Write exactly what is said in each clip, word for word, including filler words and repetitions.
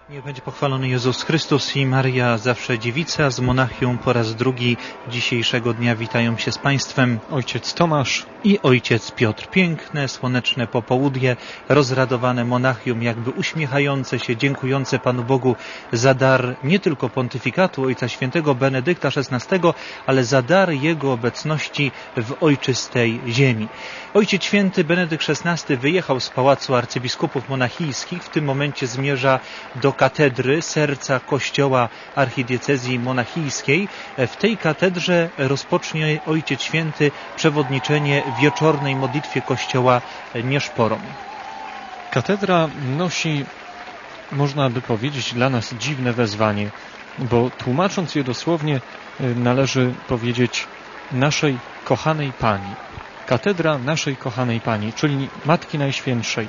Niech będzie pochwalony Jezus Chrystus i Maria zawsze dziewica. Z Monachium po raz drugi dzisiejszego dnia witają się z Państwem ojciec Tomasz i ojciec Piotr. Piękne, słoneczne popołudnie, rozradowane Monachium, jakby uśmiechające się, dziękujące Panu Bogu za dar nie tylko pontyfikatu Ojca Świętego Benedykta szesnastego, ale za dar Jego obecności w ojczystej ziemi. Ojciec Święty Benedykt szesnasty wyjechał z Pałacu Arcybiskupów Monachijskich, w tym momencie zmierza do katedry serca Kościoła Archidiecezji Monachijskiej. W tej katedrze rozpocznie Ojciec Święty przewodniczenie wieczornej modlitwie Kościoła Nieszporą. Katedra nosi, można by powiedzieć, dla nas dziwne wezwanie, bo tłumacząc je dosłownie należy powiedzieć naszej kochanej Pani. Katedra naszej kochanej Pani, czyli Matki Najświętszej.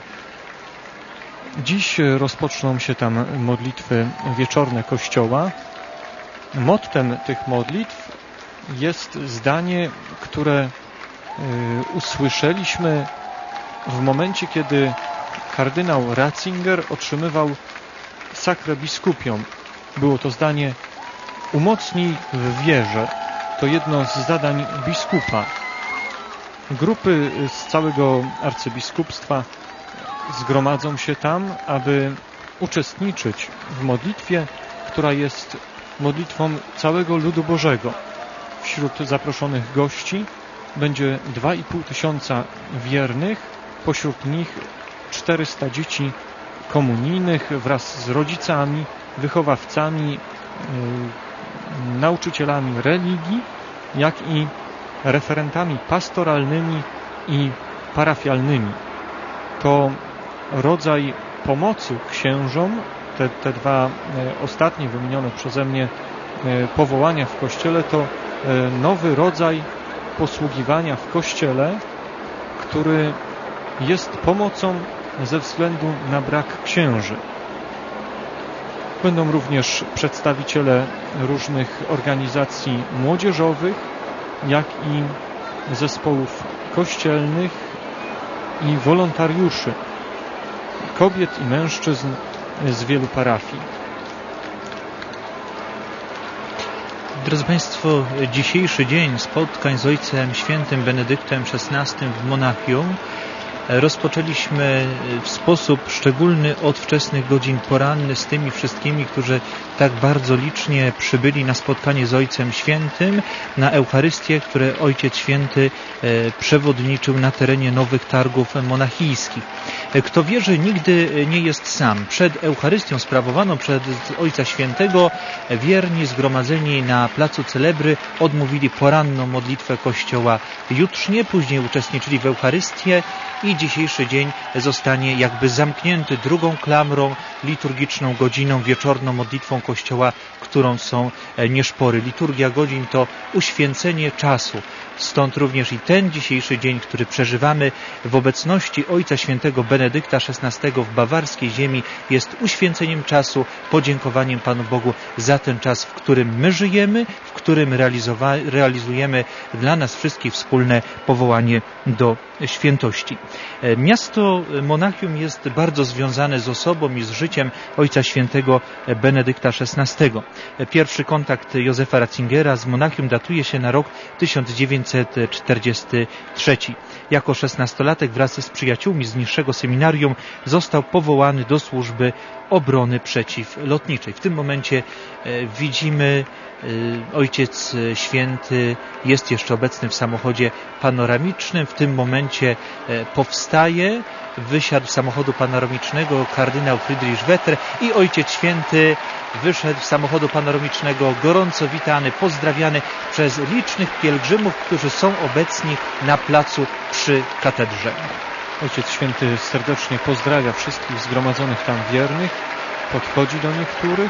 Dziś rozpoczną się tam modlitwy wieczorne Kościoła. Mottem tych modlitw jest zdanie, które y, usłyszeliśmy w momencie, kiedy kardynał Ratzinger otrzymywał sakrę biskupią. Było to zdanie: umocnij w wierze. To jedno z zadań biskupa. Grupy z całego arcybiskupstwa zgromadzą się tam, aby uczestniczyć w modlitwie, która jest modlitwą całego ludu Bożego. Wśród zaproszonych gości będzie dwa i pół tysiąca wiernych, pośród nich czterysta dzieci komunijnych wraz z rodzicami, wychowawcami, yy, nauczycielami religii, jak i referentami pastoralnymi i parafialnymi. To rodzaj pomocy księżom, te, te dwa e, ostatnie wymienione przeze mnie e, powołania w Kościele, to e, nowy rodzaj posługiwania w Kościele, który jest pomocą ze względu na brak księży. Będą również przedstawiciele różnych organizacji młodzieżowych, jak i zespołów kościelnych i wolontariuszy, kobiet i mężczyzn z wielu parafii. Drodzy Państwo, dzisiejszy dzień spotkań z Ojcem Świętym Benedyktem szesnastym w Monachium rozpoczęliśmy w sposób szczególny od wczesnych godzin porannych z tymi wszystkimi, którzy tak bardzo licznie przybyli na spotkanie z Ojcem Świętym, na Eucharystię, które Ojciec Święty przewodniczył na terenie Nowych Targów Monachijskich. Kto wierzy, nigdy nie jest sam. Przed Eucharystią sprawowaną przez Ojca Świętego wierni zgromadzeni na placu Celebry odmówili poranną modlitwę Kościoła jutrznie, później uczestniczyli w Eucharystię i dzisiejszy dzień zostanie jakby zamknięty drugą klamrą, liturgiczną godziną, wieczorną modlitwą Kościoła, którą są nieszpory. Liturgia godzin to uświęcenie czasu. Stąd również i ten dzisiejszy dzień, który przeżywamy w obecności Ojca Świętego Benedykta szesnastego w bawarskiej ziemi, jest uświęceniem czasu, podziękowaniem Panu Bogu za ten czas, w którym my żyjemy, w którym realizujemy dla nas wszystkich wspólne powołanie do świętości. Miasto Monachium jest bardzo związane z osobą i z życiem Ojca Świętego Benedykta szesnastego. Pierwszy kontakt Józefa Ratzingera z Monachium datuje się na rok tysiąc dziewięćset czterdziesty trzeci. Jako szesnastolatek wraz z przyjaciółmi z niższego seminarium został powołany do służby obrony przeciwlotniczej. W tym momencie e, widzimy e, Ojciec Święty jest jeszcze obecny w samochodzie panoramicznym. W tym momencie e, powstaje, wysiadł z samochodu panoramicznego kardynał Friedrich Wetter i Ojciec Święty wyszedł z samochodu panoramicznego, gorąco witany, pozdrawiany przez licznych pielgrzymów, którzy są obecni na placu przy katedrze. Ojciec Święty serdecznie pozdrawia wszystkich zgromadzonych tam wiernych, podchodzi do niektórych.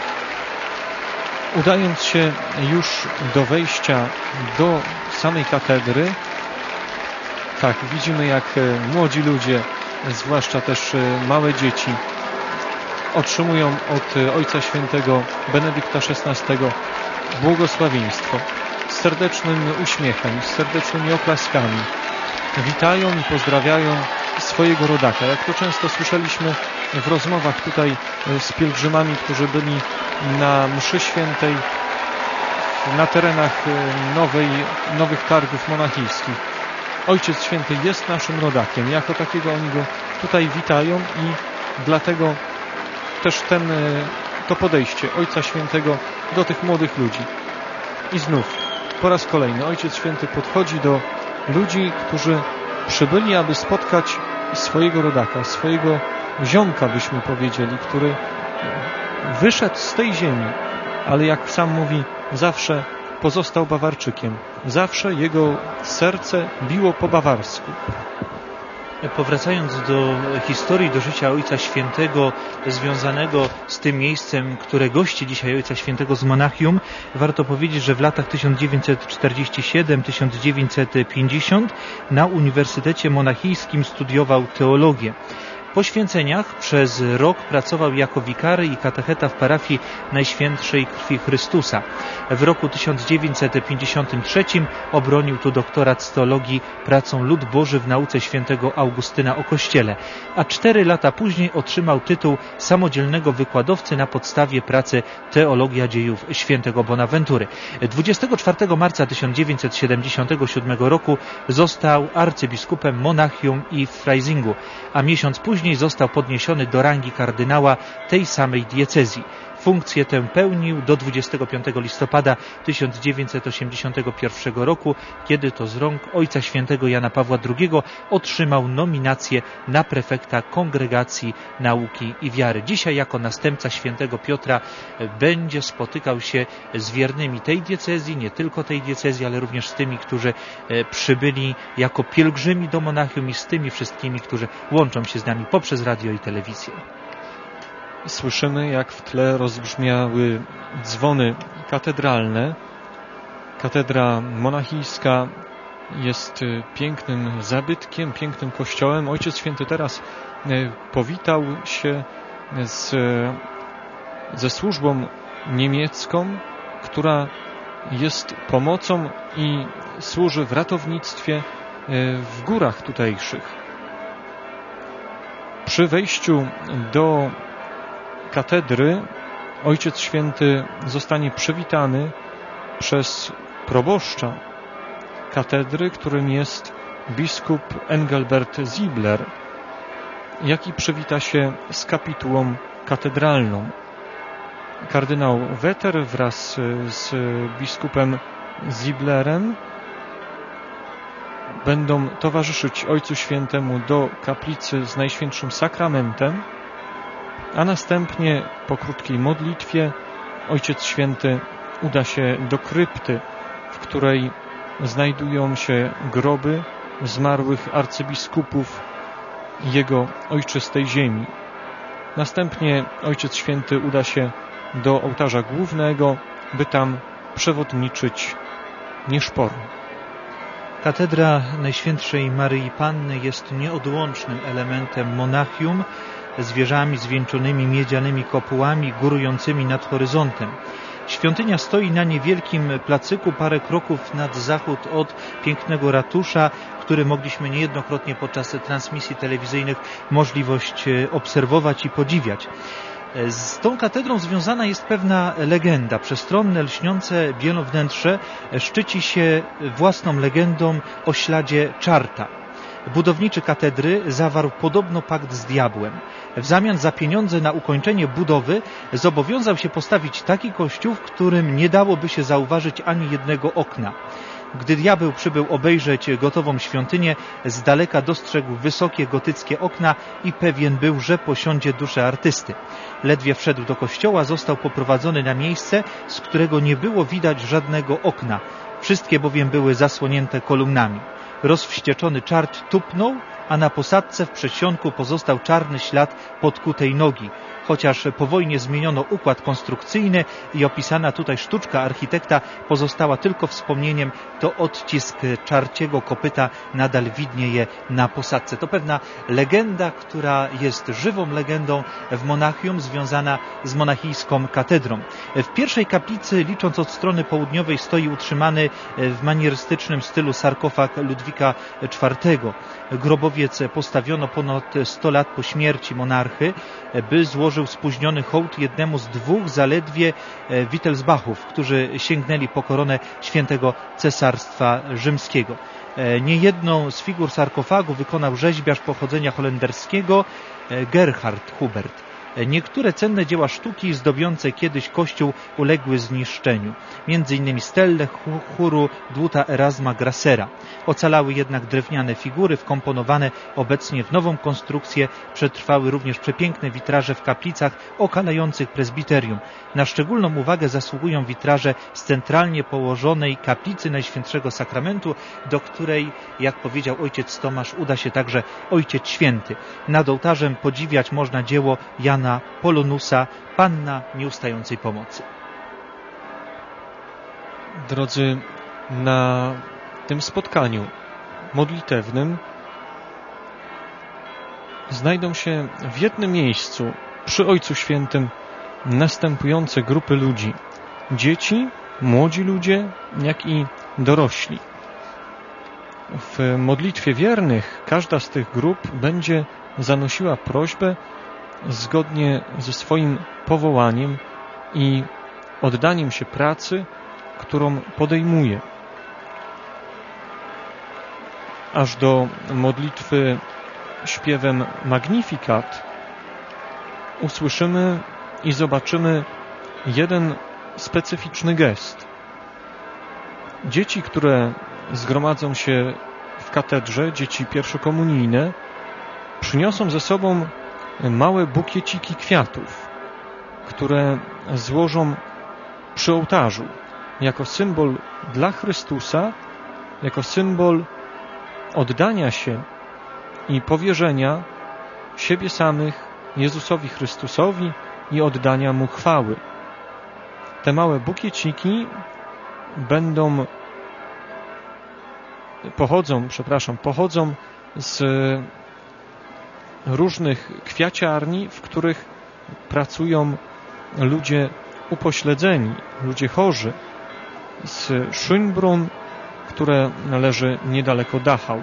Udając się już do wejścia do samej katedry, tak, widzimy jak młodzi ludzie, zwłaszcza też małe dzieci, otrzymują od Ojca Świętego Benedykta szesnastego błogosławieństwo z serdecznym uśmiechem, z serdecznymi oklaskami. Witają i pozdrawiają swojego rodaka. Jak to często słyszeliśmy w rozmowach tutaj z pielgrzymami, którzy byli na mszy świętej na terenach nowej, nowych targów monachijskich. Ojciec Święty jest naszym rodakiem. Jako takiego oni go tutaj witają i dlatego też ten, to podejście Ojca Świętego do tych młodych ludzi. I znów, po raz kolejny, Ojciec Święty podchodzi do ludzi, którzy przybyli, aby spotkać swojego rodaka, swojego ziomka, byśmy powiedzieli, który wyszedł z tej ziemi, ale jak sam mówi, zawsze pozostał Bawarczykiem. Zawsze jego serce biło po bawarsku. Powracając do historii, do życia Ojca Świętego związanego z tym miejscem, które gości dzisiaj Ojca Świętego z Monachium, warto powiedzieć, że w latach tysiąc dziewięćset czterdziestym siódmym do tysiąc dziewięćset pięćdziesiątego na Uniwersytecie Monachijskim studiował teologię. Po święceniach przez rok pracował jako wikary i katecheta w parafii Najświętszej Krwi Chrystusa. W roku tysiąc dziewięćset pięćdziesiątym trzecim obronił tu doktorat z teologii pracą Lud Boży w nauce świętego Augustyna o Kościele, a cztery lata później otrzymał tytuł samodzielnego wykładowcy na podstawie pracy Teologia dziejów świętego Bonaventury. dwudziestego czwartego marca tysiąc dziewięćset siedemdziesiątego siódmego roku został arcybiskupem Monachium i Freisingu, a miesiąc później został podniesiony do rangi kardynała tej samej diecezji. Funkcję tę pełnił do dwudziestego piątego listopada tysiąc dziewięćset osiemdziesiątego pierwszego roku, kiedy to z rąk Ojca Świętego Jana Pawła drugiego otrzymał nominację na prefekta Kongregacji Nauki i Wiary. Dzisiaj jako następca świętego Piotra będzie spotykał się z wiernymi tej diecezji, nie tylko tej diecezji, ale również z tymi, którzy przybyli jako pielgrzymi do Monachium i z tymi wszystkimi, którzy łączą się z nami poprzez radio i telewizję. Słyszymy, jak w tle rozbrzmiały dzwony katedralne. Katedra monachijska jest pięknym zabytkiem, pięknym kościołem. Ojciec Święty teraz powitał się z, ze służbą niemiecką, która jest pomocą i służy w ratownictwie w górach tutejszych. Przy wejściu do katedry Ojciec Święty zostanie przywitany przez proboszcza katedry, którym jest biskup Engelbert Ziebler, jaki przywita się z kapitułą katedralną. Kardynał Wetter wraz z biskupem Zieblerem będą towarzyszyć Ojcu Świętemu do kaplicy z Najświętszym Sakramentem, a następnie po krótkiej modlitwie Ojciec Święty uda się do krypty, w której znajdują się groby zmarłych arcybiskupów jego ojczystej ziemi. Następnie Ojciec Święty uda się do ołtarza głównego, by tam przewodniczyć nieszporu. Katedra Najświętszej Maryi Panny jest nieodłącznym elementem Monachium, z wieżami zwieńczonymi miedzianymi kopułami górującymi nad horyzontem. Świątynia stoi na niewielkim placyku, parę kroków nad zachód od pięknego ratusza, który mogliśmy niejednokrotnie podczas transmisji telewizyjnych możliwość obserwować i podziwiać. Z tą katedrą związana jest pewna legenda. Przestronne, lśniące bielą wnętrze szczyci się własną legendą o śladzie czarta. Budowniczy katedry zawarł podobno pakt z diabłem. W zamian za pieniądze na ukończenie budowy zobowiązał się postawić taki kościół, w którym nie dałoby się zauważyć ani jednego okna. Gdy diabeł przybył obejrzeć gotową świątynię, z daleka dostrzegł wysokie gotyckie okna i pewien był, że posiądzie duszę artysty. Ledwie wszedł do kościoła, został poprowadzony na miejsce, z którego nie było widać żadnego okna. Wszystkie bowiem były zasłonięte kolumnami. Rozwścieczony czart tupnął, a na posadzce w przedsionku pozostał czarny ślad podkutej nogi. chociaż po wojnie zmieniono układ konstrukcyjny i opisana tutaj sztuczka architekta pozostała tylko wspomnieniem, to odcisk czarciego kopyta nadal widnieje na posadzce. To pewna legenda, która jest żywą legendą w Monachium, związana z monachijską katedrą. W pierwszej kaplicy, licząc od strony południowej, stoi utrzymany w manierystycznym stylu sarkofag Ludwika czwartego. Grobowiec postawiono ponad sto lat po śmierci monarchy, by złożył spóźniony hołd jednemu z dwóch zaledwie Wittelsbachów, którzy sięgnęli po koronę świętego Cesarstwa Rzymskiego. Niejedną z figur sarkofagu wykonał rzeźbiarz pochodzenia holenderskiego Gerhard Hubert. Niektóre cenne dzieła sztuki zdobiące kiedyś kościół uległy zniszczeniu, między innymi stelle chóru Dłuta Erasma Grassera. Ocalały jednak drewniane figury wkomponowane obecnie w nową konstrukcję. Przetrwały również przepiękne witraże w kaplicach okalających prezbiterium. Na szczególną uwagę zasługują witraże z centralnie położonej kaplicy Najświętszego Sakramentu, do której, jak powiedział ojciec Tomasz, uda się także Ojciec Święty. Nad ołtarzem podziwiać można dzieło Jana Polonusa, Panna Nieustającej Pomocy. Drodzy, na tym spotkaniu modlitewnym znajdą się w jednym miejscu przy Ojcu Świętym następujące grupy ludzi: dzieci, młodzi ludzie, jak i dorośli. W modlitwie wiernych każda z tych grup będzie zanosiła prośbę zgodnie ze swoim powołaniem i oddaniem się pracy, którą podejmuje. Aż do modlitwy śpiewem Magnificat usłyszymy i zobaczymy jeden specyficzny gest. Dzieci, które zgromadzą się w katedrze, dzieci pierwszokomunijne, przyniosą ze sobą małe bukieciki kwiatów, które złożą przy ołtarzu jako symbol dla Chrystusa, jako symbol oddania się i powierzenia siebie samych Jezusowi Chrystusowi i oddania Mu chwały. Te małe bukieciki będą pochodzą, przepraszam, pochodzą z różnych kwiaciarni, w których pracują ludzie upośledzeni, ludzie chorzy, z Schönbrunn, które należy niedaleko Dachau.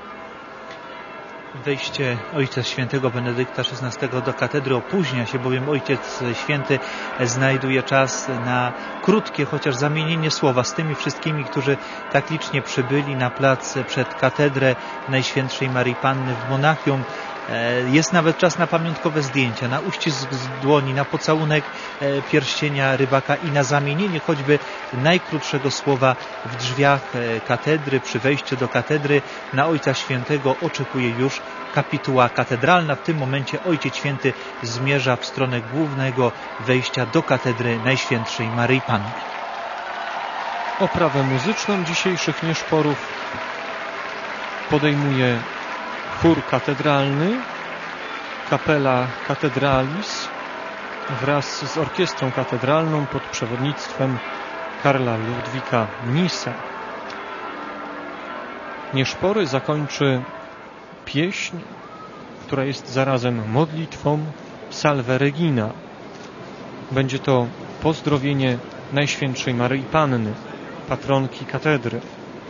Wejście Ojca Świętego Benedykta szesnastego do katedry opóźnia się, bowiem Ojciec Święty znajduje czas na krótkie, chociaż zamienienie słowa z tymi wszystkimi, którzy tak licznie przybyli na plac przed katedrę Najświętszej Maryi Panny w Monachium. Jest nawet czas na pamiątkowe zdjęcia, na uścisk z dłoni, na pocałunek pierścienia rybaka i na zamienienie choćby najkrótszego słowa w drzwiach katedry. Przy wejściu do katedry na Ojca Świętego oczekuje już kapituła katedralna. W tym momencie Ojciec Święty zmierza w stronę głównego wejścia do katedry Najświętszej Maryi Panny. Oprawę muzyczną dzisiejszych nieszporów podejmuje chór katedralny, Capella Cathedralis, wraz z orkiestrą katedralną pod przewodnictwem Karla Ludwika Nisa. Nieszpory zakończy pieśń, która jest zarazem modlitwą, Salve Regina. Będzie to pozdrowienie Najświętszej Maryi Panny, patronki katedry.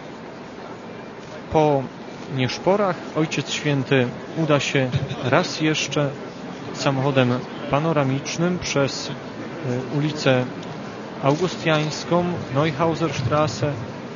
Po nieszporach Ojciec Święty uda się raz jeszcze samochodem panoramicznym przez ulicę Augustiańską, Neuhauserstrasse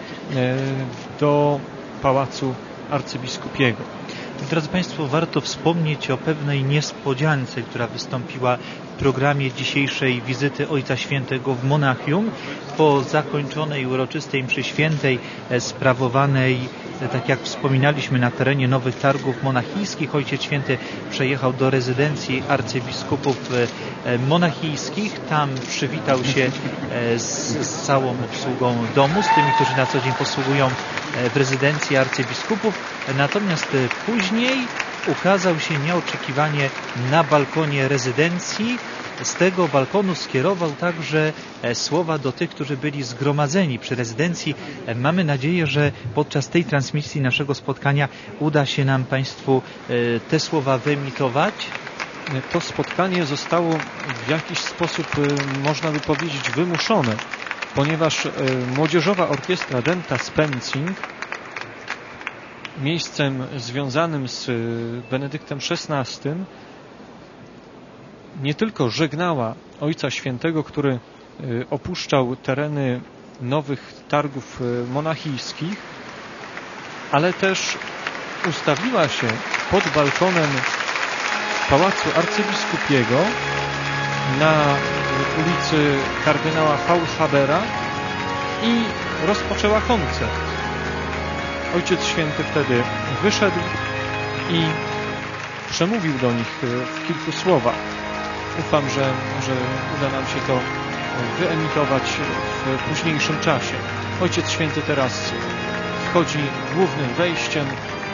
do Pałacu Arcybiskupiego. Drodzy Państwo, warto wspomnieć o pewnej niespodziance, która wystąpiła w programie dzisiejszej wizyty Ojca Świętego w Monachium. Po zakończonej uroczystej mszy świętej sprawowanej, tak jak wspominaliśmy, na terenie Nowych Targów Monachijskich, Ojciec Święty przejechał do rezydencji arcybiskupów monachijskich. Tam przywitał się z, z całą obsługą domu, z tymi, którzy na co dzień posługują w rezydencji arcybiskupów. Natomiast później ukazał się nieoczekiwanie na balkonie rezydencji. Z tego balkonu skierował także słowa do tych, którzy byli zgromadzeni przy rezydencji. Mamy nadzieję, że podczas tej transmisji naszego spotkania uda się nam Państwu te słowa wyemitować. To spotkanie zostało w jakiś sposób, można by powiedzieć, wymuszone, ponieważ Młodzieżowa Orkiestra Denta Spensing, miejscem związanym z Benedyktem szesnastym, nie tylko żegnała Ojca Świętego, który opuszczał tereny nowych targów monachijskich, ale też ustawiła się pod balkonem Pałacu Arcybiskupiego na ulicy kardynała Faulhabera i rozpoczęła koncert. Ojciec Święty wtedy wyszedł i przemówił do nich w kilku słowach. Ufam, że, że uda nam się to wyemitować w późniejszym czasie. Ojciec Święty teraz wchodzi głównym wejściem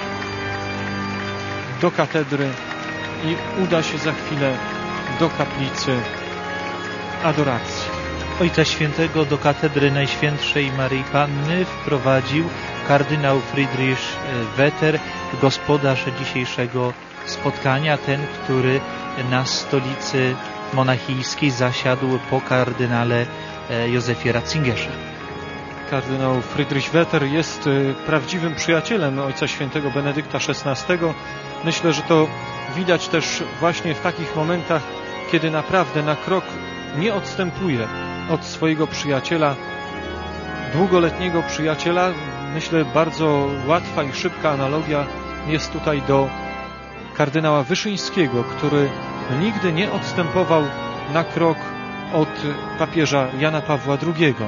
do katedry i uda się za chwilę do kaplicy adoracji. Ojca Świętego do katedry Najświętszej Maryi Panny wprowadził kardynał Friedrich Wetter, gospodarz dzisiejszego spotkania, ten, który na stolicy monachijskiej zasiadł po kardynale Józefie Ratzingerze. Kardynał Friedrich Wetter jest prawdziwym przyjacielem Ojca Świętego Benedykta szesnastego. Myślę, że to widać też właśnie w takich momentach, kiedy naprawdę na krok nie odstępuje od swojego przyjaciela, długoletniego przyjaciela. Myślę, bardzo łatwa i szybka analogia jest tutaj do kardynała Wyszyńskiego, który nigdy nie odstępował na krok od papieża Jana Pawła drugiego.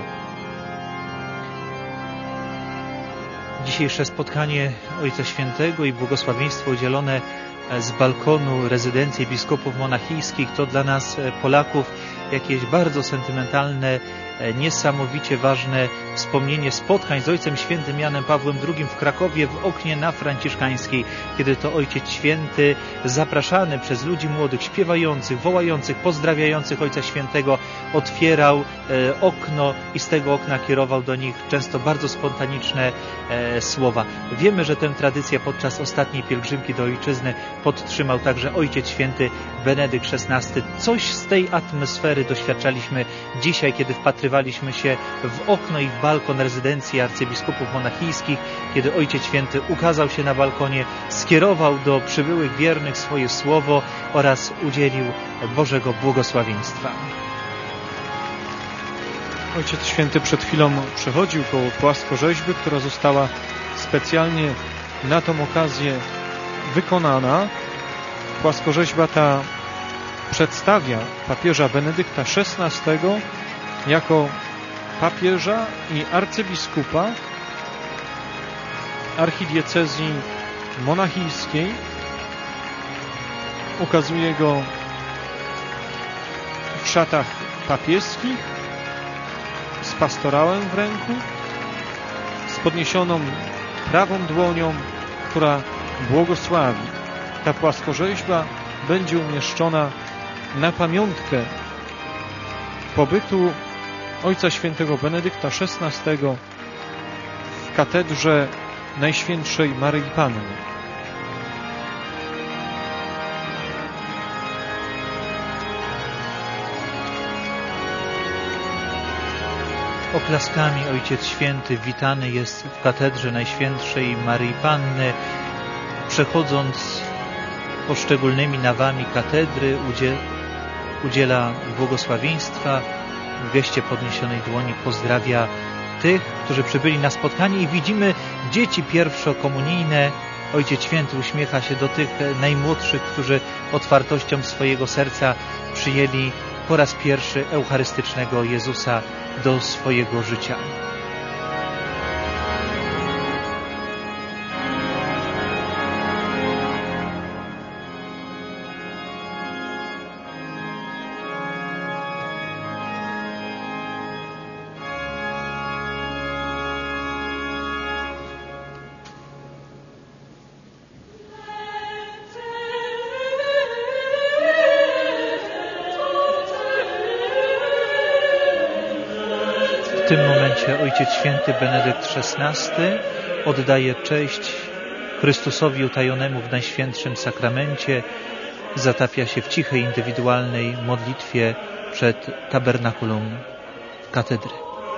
Dzisiejsze spotkanie Ojca Świętego i błogosławieństwo udzielone z balkonu rezydencji biskupów monachijskich to dla nas, Polaków, jakieś bardzo sentymentalne, niesamowicie ważne wspomnienie spotkań z Ojcem Świętym Janem Pawłem drugim w Krakowie w oknie na Franciszkańskiej, kiedy to Ojciec Święty, zapraszany przez ludzi młodych, śpiewających, wołających, pozdrawiających Ojca Świętego, otwierał e, okno i z tego okna kierował do nich często bardzo spontaniczne e, słowa. Wiemy, że tę tradycję podczas ostatniej pielgrzymki do Ojczyzny podtrzymał także Ojciec Święty Benedykt szesnasty. Coś z tej atmosfery doświadczaliśmy dzisiaj, kiedy wpatrywaliśmy się w okno i w balkon rezydencji arcybiskupów monachijskich, kiedy Ojciec Święty ukazał się na balkonie, skierował do przybyłych wiernych swoje słowo oraz udzielił Bożego błogosławieństwa. Ojciec Święty przed chwilą przechodził koło płaskorzeźby, która została specjalnie na tą okazję wykonana. Płaskorzeźba ta przedstawia papieża Benedykta szesnastego jako papieża i arcybiskupa archidiecezji monachijskiej. Ukazuje go w szatach papieskich, z pastorałem w ręku, z podniesioną prawą dłonią, która błogosławi. Ta płaskorzeźba będzie umieszczona na pamiątkę pobytu Ojca Świętego Benedykta szesnastego w katedrze Najświętszej Maryi Panny. Oklaskami Ojciec Święty witany jest w katedrze Najświętszej Maryi Panny. Przechodząc poszczególnymi nawami katedry, udziela błogosławieństwa, w geście podniesionej dłoni pozdrawia tych, którzy przybyli na spotkanie i widzimy dzieci pierwszokomunijne. Ojciec Święty uśmiecha się do tych najmłodszych, którzy otwartością swojego serca przyjęli po raz pierwszy eucharystycznego Jezusa do swojego życia. tym momencie Ojciec Święty Benedykt szesnasty oddaje cześć Chrystusowi utajonemu w Najświętszym Sakramencie, zatapia się w cichej, indywidualnej modlitwie przed tabernakulum katedry.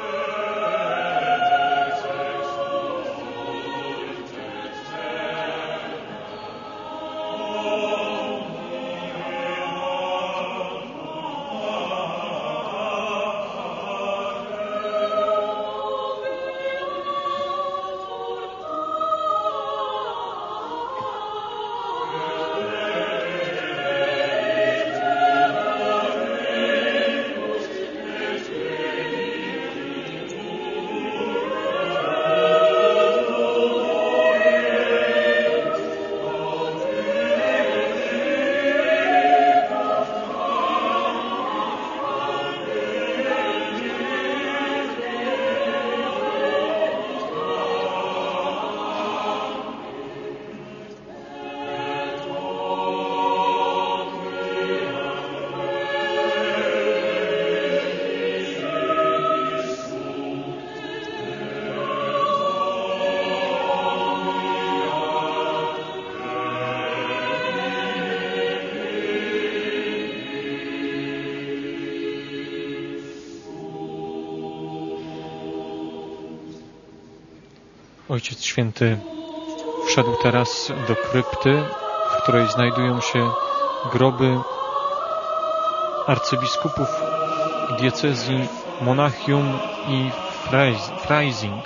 Ojciec Święty wszedł teraz do krypty, w której znajdują się groby arcybiskupów diecezji Monachium i Freising.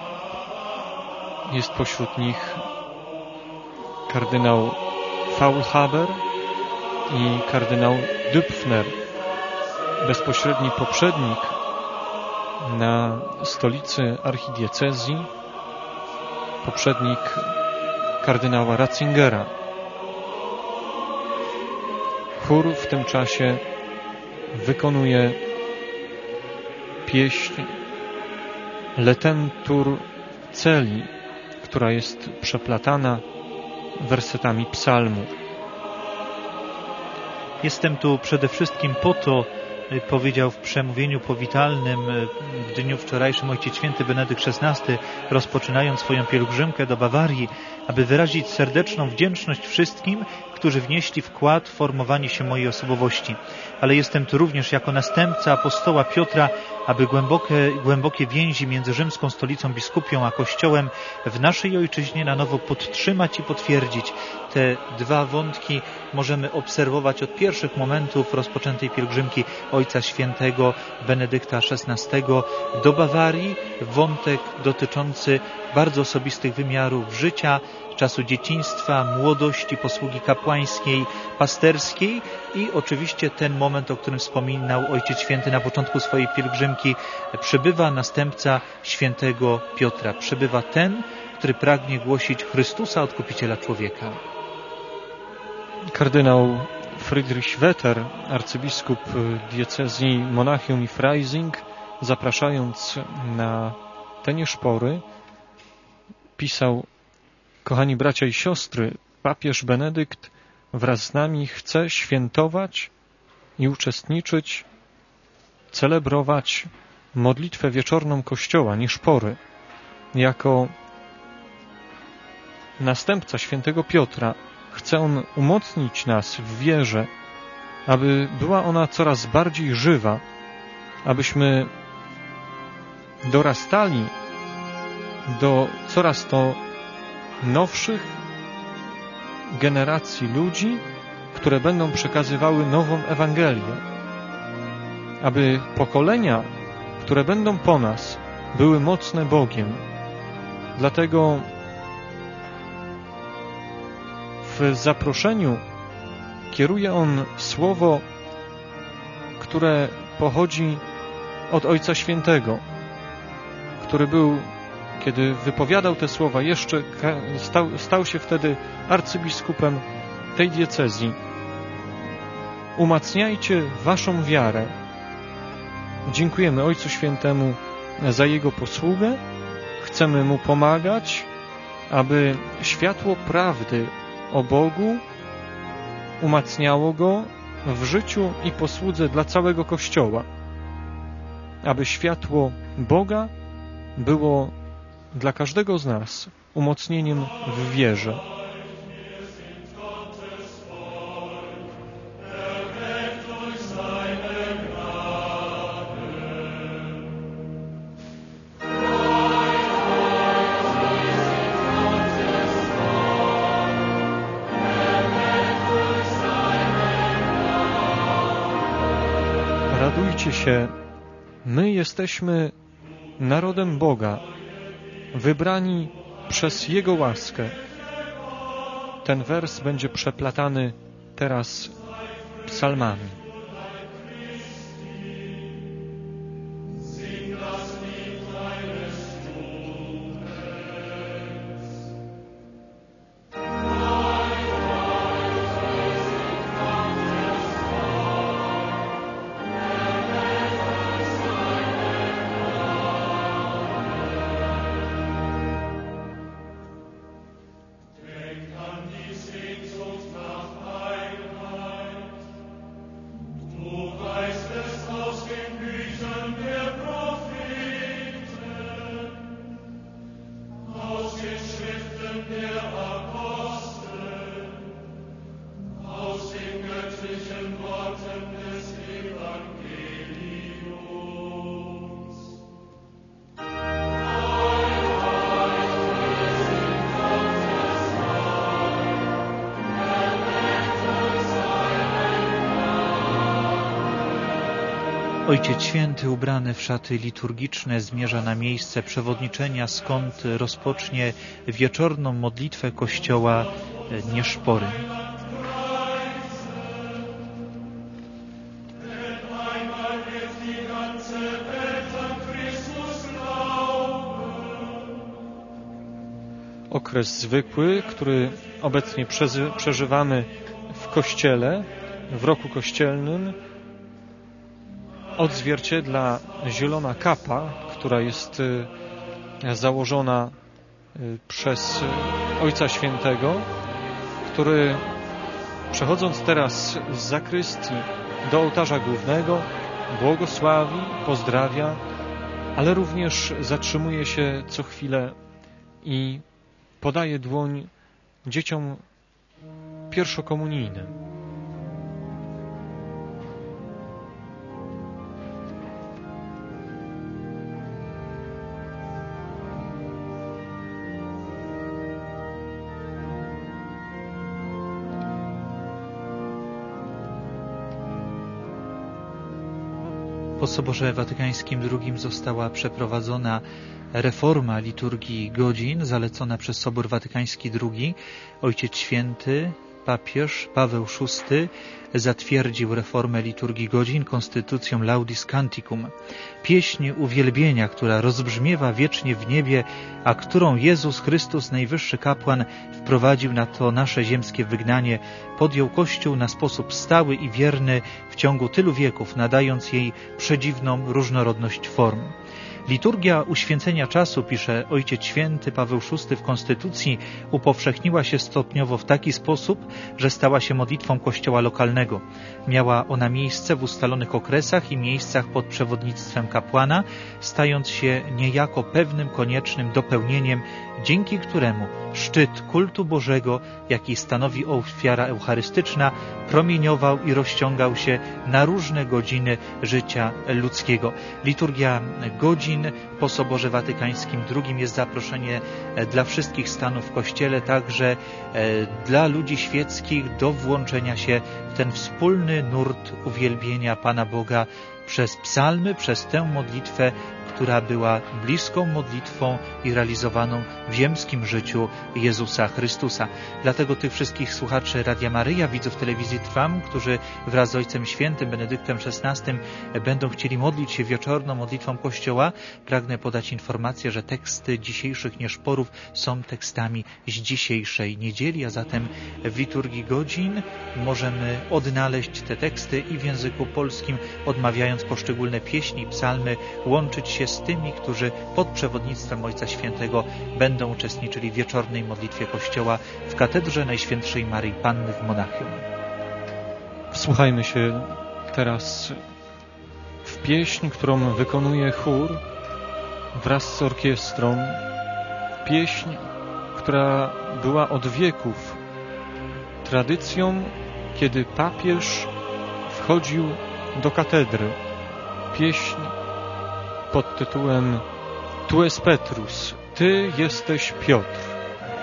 Jest pośród nich kardynał Faulhaber i kardynał Dupfner, bezpośredni poprzednik na stolicy archidiecezji, poprzednik kardynała Ratzingera. Chór w tym czasie wykonuje pieśń Letentur Celi, która jest przeplatana wersetami psalmu. Jestem tu przede wszystkim po to, powiedział w przemówieniu powitalnym w dniu wczorajszym Ojciec Święty Benedykt szesnasty, rozpoczynając swoją pielgrzymkę do Bawarii, aby wyrazić serdeczną wdzięczność wszystkim, którzy wnieśli wkład w formowanie się mojej osobowości. Ale jestem tu również jako następca apostoła Piotra, aby głębokie, głębokie więzi między rzymską stolicą biskupią a Kościołem w naszej ojczyźnie na nowo podtrzymać i potwierdzić. Te dwa wątki możemy obserwować od pierwszych momentów rozpoczętej pielgrzymki Ojca Świętego Benedykta szesnastego do Bawarii. Wątek dotyczący bardzo osobistych wymiarów życia, czasu dzieciństwa, młodości, posługi kapłańskiej, pasterskiej i oczywiście ten moment, o którym wspominał Ojciec Święty na początku swojej pielgrzymki. Przybywa następca świętego Piotra. Przybywa ten, który pragnie głosić Chrystusa, Odkupiciela człowieka. Kardynał Friedrich Wetter, arcybiskup diecezji Monachium i Freising, zapraszając na te nieszpory, pisał: kochani bracia i siostry, papież Benedykt wraz z nami chce świętować i uczestniczyć, celebrować modlitwę wieczorną Kościoła, nieszpory. Jako następca świętego Piotra chce on umocnić nas w wierze, aby była ona coraz bardziej żywa, abyśmy dorastali do coraz to nowszych generacji ludzi, które będą przekazywały nową Ewangelię, aby pokolenia, które będą po nas, były mocne Bogiem. Dlatego w zaproszeniu kieruje on słowo, które pochodzi od Ojca Świętego, który był, kiedy wypowiadał te słowa, jeszcze stał, stał się wtedy arcybiskupem tej diecezji. Umacniajcie waszą wiarę. Dziękujemy Ojcu Świętemu za jego posługę. Chcemy mu pomagać, aby światło prawdy o Bogu umacniało go w życiu i posłudze dla całego Kościoła. aby światło Boga było dla każdego z nas umocnieniem w wierze. Radujcie się, my jesteśmy narodem Boga, wybrani przez Jego łaskę. Ten wers będzie przeplatany teraz psalmami. Ojciec Święty, ubrany w szaty liturgiczne, zmierza na miejsce przewodniczenia, skąd rozpocznie wieczorną modlitwę Kościoła Nieszpory. Okres zwykły, który obecnie przeżywamy w Kościele, w roku kościelnym, odzwierciedla zielona kapa, która jest założona przez Ojca Świętego, który, przechodząc teraz z zakrystii do ołtarza głównego, błogosławi, pozdrawia, ale również zatrzymuje się co chwilę i podaje dłoń dzieciom pierwszokomunijnym. Po Soborze Watykańskim drugim została przeprowadzona reforma liturgii godzin zalecona przez Sobór Watykański drugi. Ojciec Święty, papież Paweł szósty zatwierdził reformę liturgii godzin konstytucją Laudis Canticum. Pieśń uwielbienia, która rozbrzmiewa wiecznie w niebie, a którą Jezus Chrystus, najwyższy kapłan, wprowadził na to nasze ziemskie wygnanie, podjął Kościół na sposób stały i wierny w ciągu tylu wieków, nadając jej przedziwną różnorodność form. Liturgia uświęcenia czasu, pisze Ojciec Święty Paweł szósty w Konstytucji, upowszechniła się stopniowo w taki sposób, że stała się modlitwą Kościoła lokalnego. Miała ona miejsce w ustalonych okresach i miejscach pod przewodnictwem kapłana, stając się niejako pewnym koniecznym dopełnieniem, dzięki któremu szczyt kultu Bożego, jaki stanowi ofiara eucharystyczna, promieniował i rozciągał się na różne godziny życia ludzkiego. Liturgia godzin po Soborze Watykańskim drugim jest zaproszenie dla wszystkich stanów w Kościele, także dla ludzi świeckich do włączenia się w ten wspólny nurt uwielbienia Pana Boga przez psalmy, przez tę modlitwę, która była bliską modlitwą i realizowaną w ziemskim życiu Jezusa Chrystusa. Dlatego tych wszystkich słuchaczy Radia Maryja, widzów telewizji Trwam, którzy wraz z Ojcem Świętym Benedyktem szesnastym będą chcieli modlić się wieczorną modlitwą Kościoła, pragnę podać informację, że teksty dzisiejszych nieszporów są tekstami z dzisiejszej niedzieli, a zatem w liturgii godzin możemy odnaleźć te teksty i w języku polskim, odmawiając poszczególne pieśni, psalmy, łączyć się z tymi, którzy pod przewodnictwem Ojca Świętego będą uczestniczyli w wieczornej modlitwie Kościoła w Katedrze Najświętszej Maryi Panny w Monachium. Wsłuchajmy się teraz w pieśń, którą wykonuje chór wraz z orkiestrą, pieśń, która była od wieków tradycją, kiedy papież wchodził do katedry. Pieśń pod tytułem Tu es Petrus, Ty jesteś Piotr.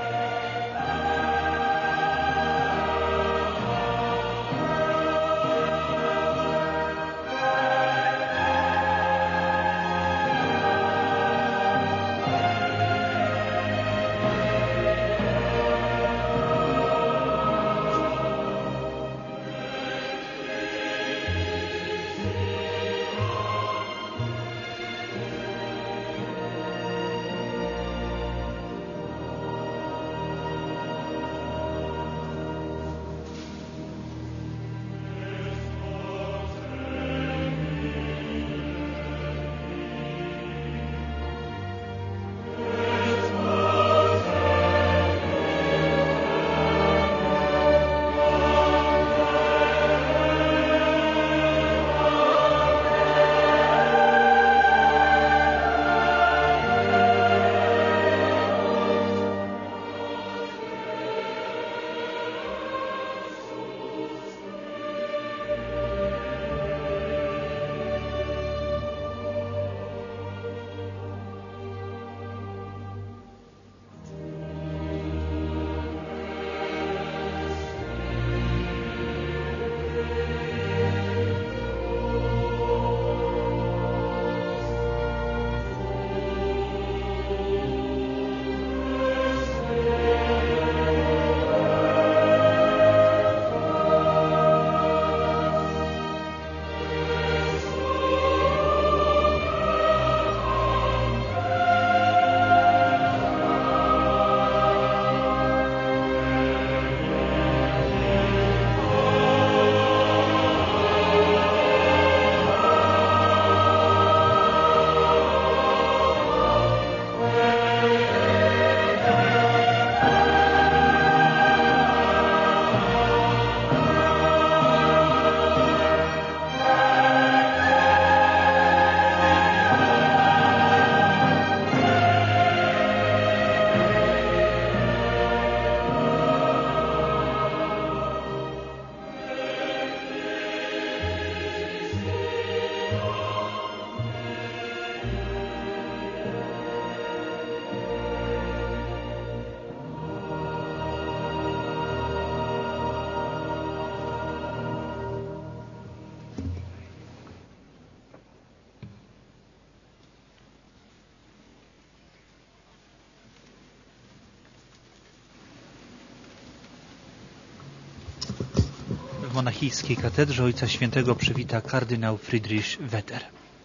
W monachijskiej katedrze Ojca Świętego przywita kardynał Friedrich Wetter.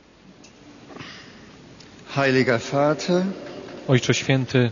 Heiliger Vater, Ojcze Święty,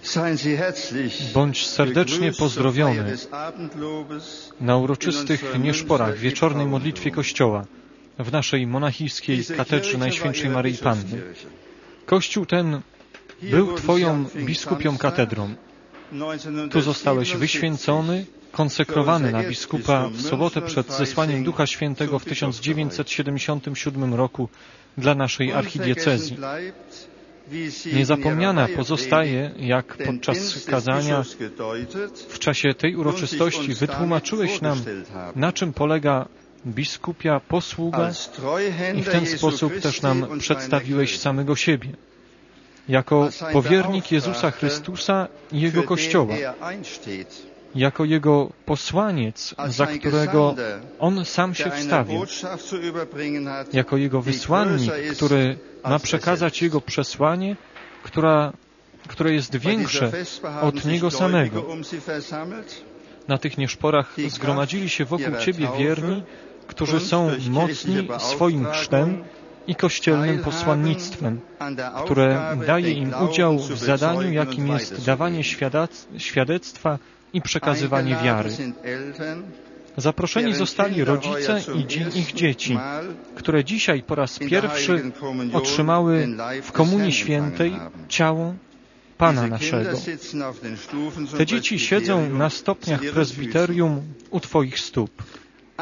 bądź serdecznie pozdrowiony na uroczystych nieszporach wieczornej modlitwie Kościoła w naszej monachijskiej katedrze Najświętszej Maryi Panny. Kościół ten był Twoją biskupią katedrą. Tu zostałeś wyświęcony, konsekrowany na biskupa w sobotę przed zesłaniem Ducha Świętego w tysiąc dziewięćset siedemdziesiątym siódmym roku dla naszej archidiecezji. Niezapomniana pozostaje, jak podczas kazania w czasie tej uroczystości wytłumaczyłeś nam, na czym polega biskupia posługa i w ten sposób też nam przedstawiłeś samego siebie, jako powiernik Jezusa Chrystusa i Jego Kościoła, jako Jego posłaniec, za którego On sam się wstawił, jako Jego wysłannik, który ma przekazać Jego przesłanie, która, które jest większe od Niego samego. Na tych nieszporach zgromadzili się wokół Ciebie wierni, którzy są mocni swoim chrztem i kościelnym posłannictwem, które daje im udział w zadaniu, jakim jest dawanie świadectwa i przekazywanie wiary. Zaproszeni zostali rodzice i ich dzieci, które dzisiaj po raz pierwszy otrzymały w Komunii Świętej ciało Pana naszego. Te dzieci siedzą na stopniach prezbiterium u Twoich stóp.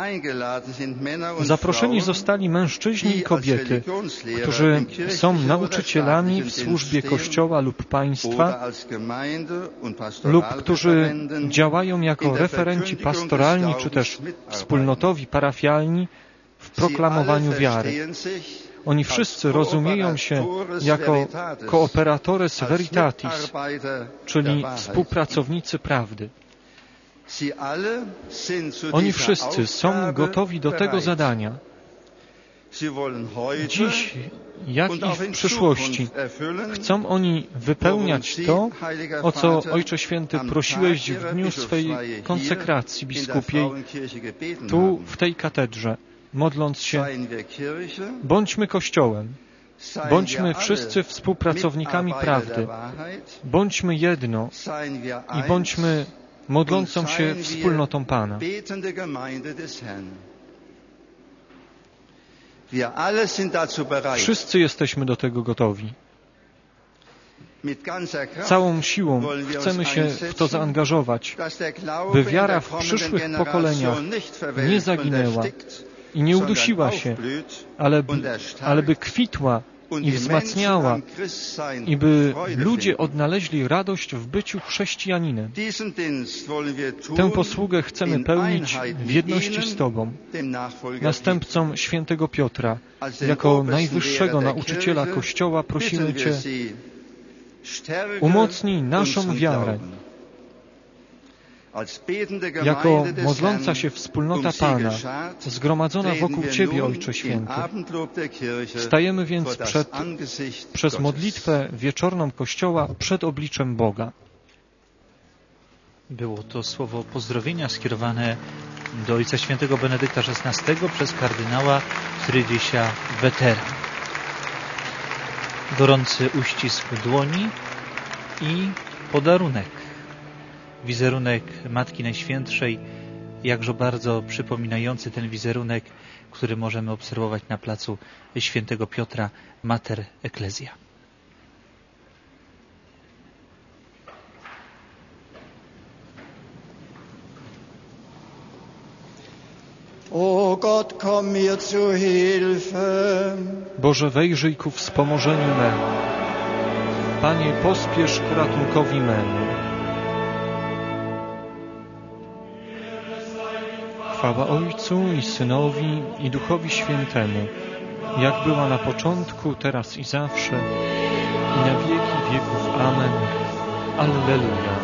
Zaproszeni zostali mężczyźni i kobiety, którzy są nauczycielami w służbie Kościoła lub państwa lub którzy działają jako referenci pastoralni czy też wspólnotowi parafialni w proklamowaniu wiary. Oni wszyscy rozumieją się jako cooperatores veritatis, czyli współpracownicy prawdy. Oni wszyscy są gotowi do tego zadania. Dziś, jak i w przyszłości, chcą oni wypełniać to, o co Ojcze Święty prosiłeś w dniu swej konsekracji biskupiej, tu w tej katedrze, modląc się: bądźmy Kościołem, bądźmy wszyscy współpracownikami prawdy, bądźmy jedno i bądźmy modlącą się wspólnotą Pana. Wszyscy jesteśmy do tego gotowi. Całą siłą chcemy się w to zaangażować, by wiara w przyszłych pokoleniach nie zaginęła i nie udusiła się, ale, ale by kwitła i wzmacniała i by ludzie odnaleźli radość w byciu chrześcijaninem. Tę posługę chcemy pełnić w jedności z Tobą, następcą świętego Piotra. Jako najwyższego nauczyciela Kościoła prosimy Cię: umocnij naszą wiarę. Jako modląca się wspólnota Pana, zgromadzona wokół Ciebie, Ojcze Święty, stajemy więc przed, przez modlitwę wieczorną Kościoła przed obliczem Boga. Było to słowo pozdrowienia skierowane do Ojca Świętego Benedykta szesnastego przez kardynała Frydysia Wetera. Gorący uścisk dłoni i podarunek. Wizerunek Matki Najświętszej, jakże bardzo przypominający ten wizerunek, który możemy obserwować na placu Świętego Piotra, Mater Ecclesia. O Gott, komm mir zu Hilfe. Boże, wejrzyj ku wspomożeniu memu. Panie, pospiesz ku ratunkowi memu. Chwała Ojcu i Synowi i Duchowi Świętemu, jak była na początku, teraz i zawsze, i na wieki wieków. Amen. Alleluja.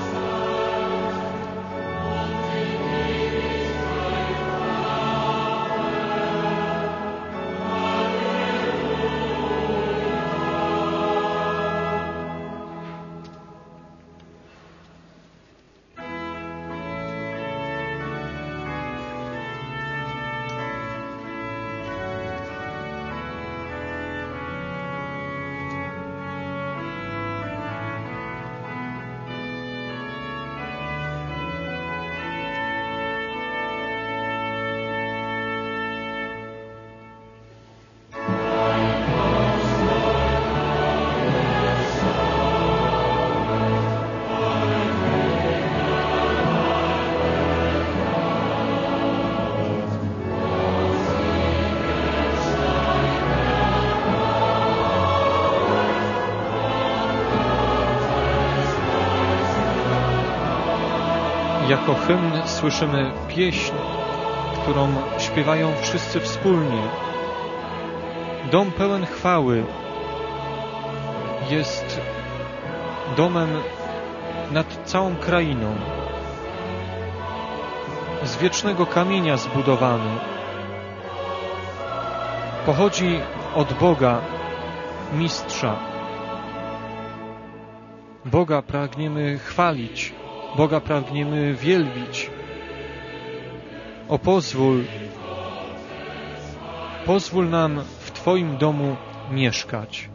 Jako hymn słyszymy pieśń, którą śpiewają wszyscy wspólnie. Dom pełen chwały jest domem nad całą krainą, z wiecznego kamienia zbudowany. Pochodzi od Boga, Mistrza. Boga pragniemy chwalić, Boga pragniemy wielbić. O pozwól, pozwól nam w Twoim domu mieszkać.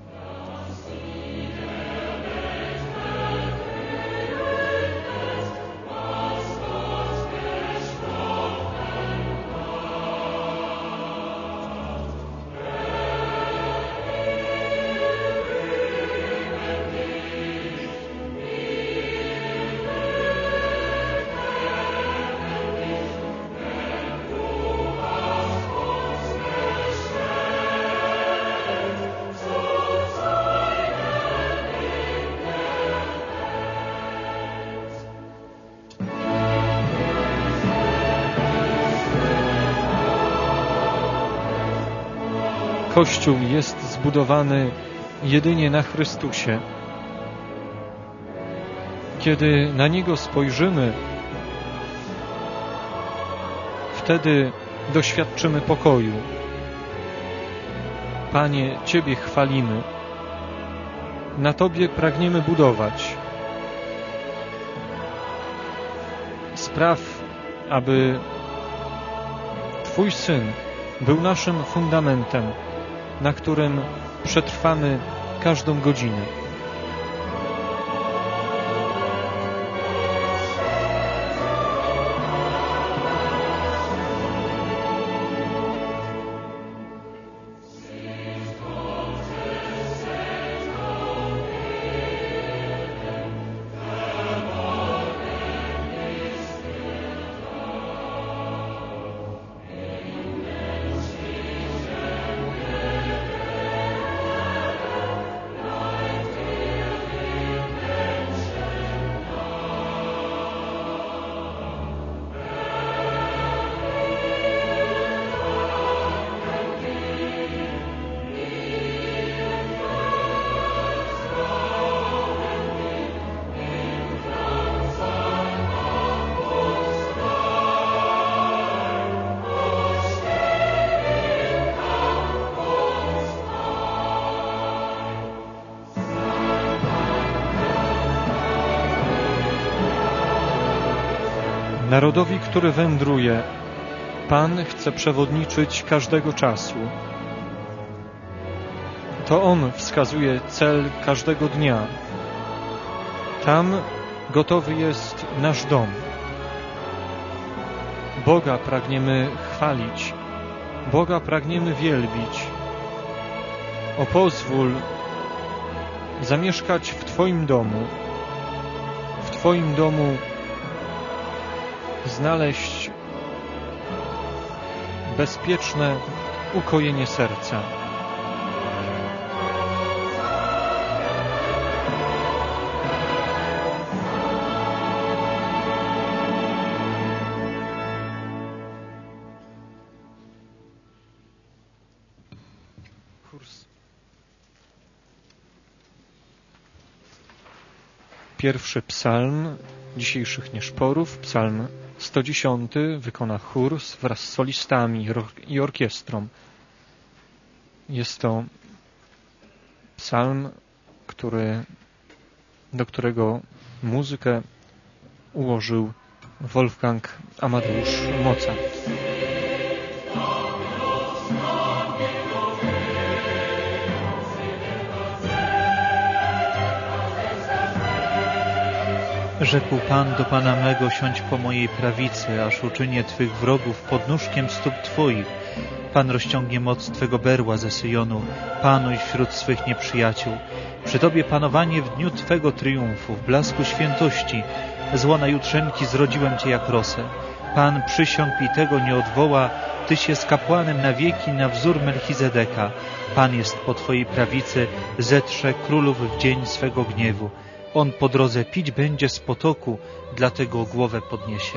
Kościół jest zbudowany jedynie na Chrystusie. Kiedy na Niego spojrzymy, wtedy doświadczymy pokoju. Panie, Ciebie chwalimy. Na Tobie pragniemy budować. Spraw, aby Twój Syn był naszym fundamentem, na którym przetrwamy każdą godzinę. Narodowi, który wędruje, Pan chce przewodniczyć każdego czasu. To On wskazuje cel każdego dnia. Tam gotowy jest nasz dom. Boga pragniemy chwalić, Boga pragniemy wielbić. O pozwól zamieszkać w Twoim domu, w Twoim domu znaleźć bezpieczne ukojenie serca. Kurs. Pierwszy psalm dzisiejszych nieszporów, psalm sto dziesiąty, wykona chór wraz z solistami i orkiestrą. Jest to psalm, który, do którego muzykę ułożył Wolfgang Amadeusz Mozart. Rzekł Pan do Pana mego, siądź po mojej prawicy, aż uczynię Twych wrogów podnóżkiem stóp Twoich. Pan rozciągnie moc Twego berła ze Syjonu, panuj wśród swych nieprzyjaciół. Przy Tobie panowanie w dniu Twego triumfu, w blasku świętości. Z łona jutrzenki zrodziłem Cię jak rosę. Pan przysiągł i tego nie odwoła, Tyś jest kapłanem na wieki na wzór Melchizedeka. Pan jest po Twojej prawicy, zetrze królów w dzień swego gniewu. On po drodze pić będzie z potoku, dlatego głowę podniesie.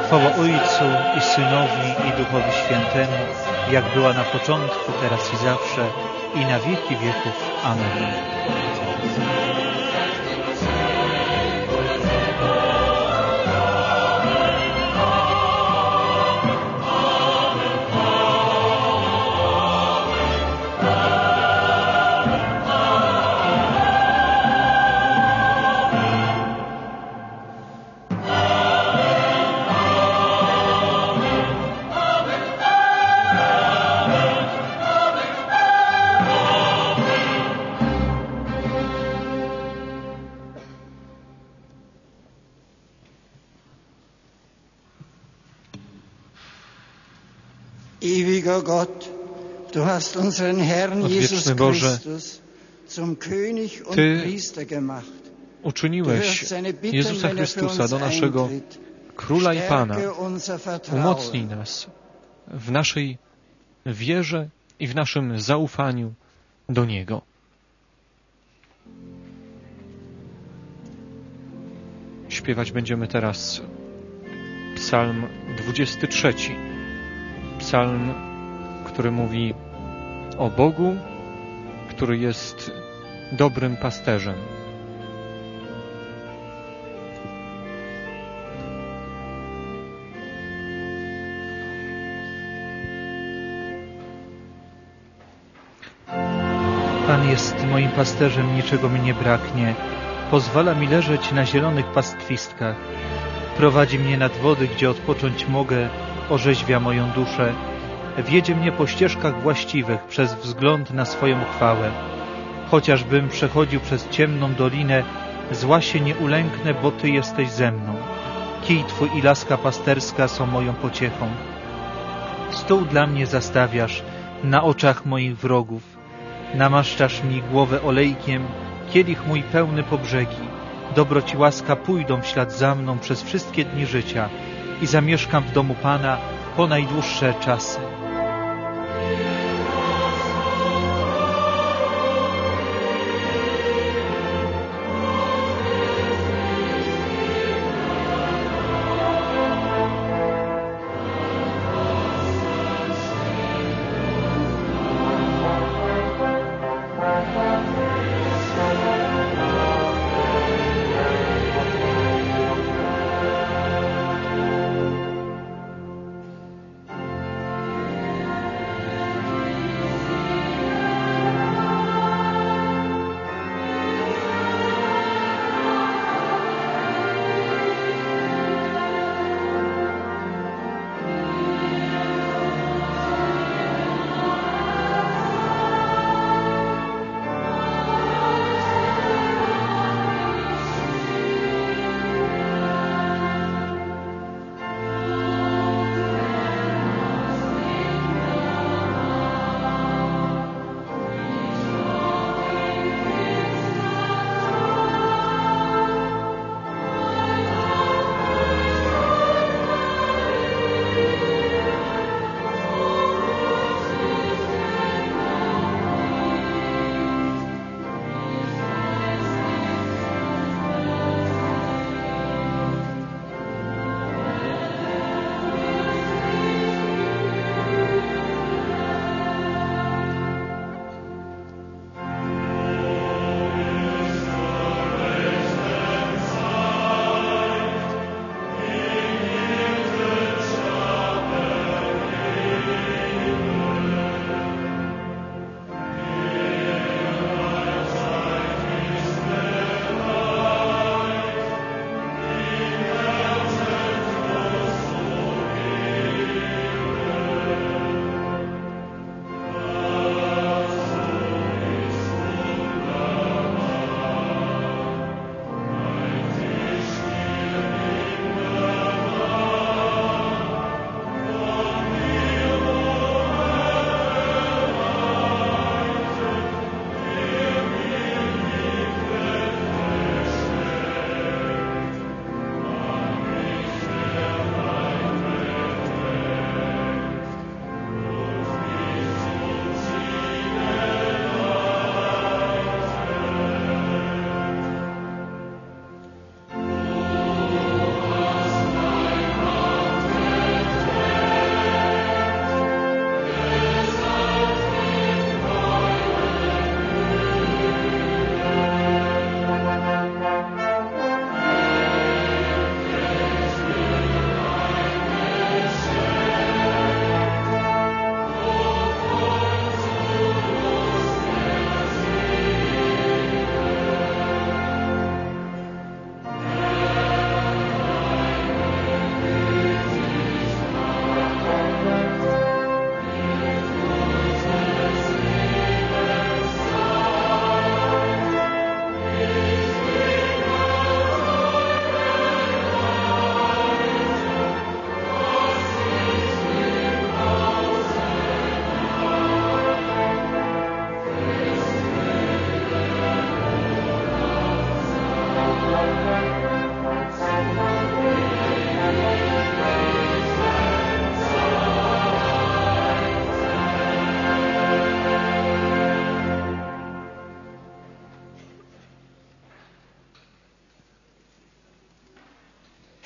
Chwała Ojcu i Synowi i Duchowi Świętemu, jak była na początku, teraz i zawsze, i na wieki wieków. Amen. Ewiger Gott, du hast unseren Herrn Jesus Christus zum König und Priester gemacht. Uczyniłeś Jezusa Chrystusa do naszego Króla i Pana. Umocnij nas w naszej wierze i w naszym zaufaniu do Niego. Śpiewać będziemy teraz Psalm dwudziesty trzeci. Psalm, który mówi o Bogu, który jest dobrym pasterzem. Pan jest moim pasterzem, niczego mi nie braknie. Pozwala mi leżeć na zielonych pastwiskach. Prowadzi mnie nad wody, gdzie odpocząć mogę. Orzeźwia moją duszę. Wiedzie mnie po ścieżkach właściwych przez wzgląd na swoją chwałę. Chociażbym przechodził przez ciemną dolinę, zła się nie ulęknę, bo Ty jesteś ze mną. Kij Twój i laska pasterska są moją pociechą. Stół dla mnie zastawiasz na oczach moich wrogów. Namaszczasz mi głowę olejkiem, kielich mój pełny po brzegi. Dobroć i łaska pójdą w ślad za mną przez wszystkie dni życia i zamieszkam w domu Pana po najdłuższe czasy.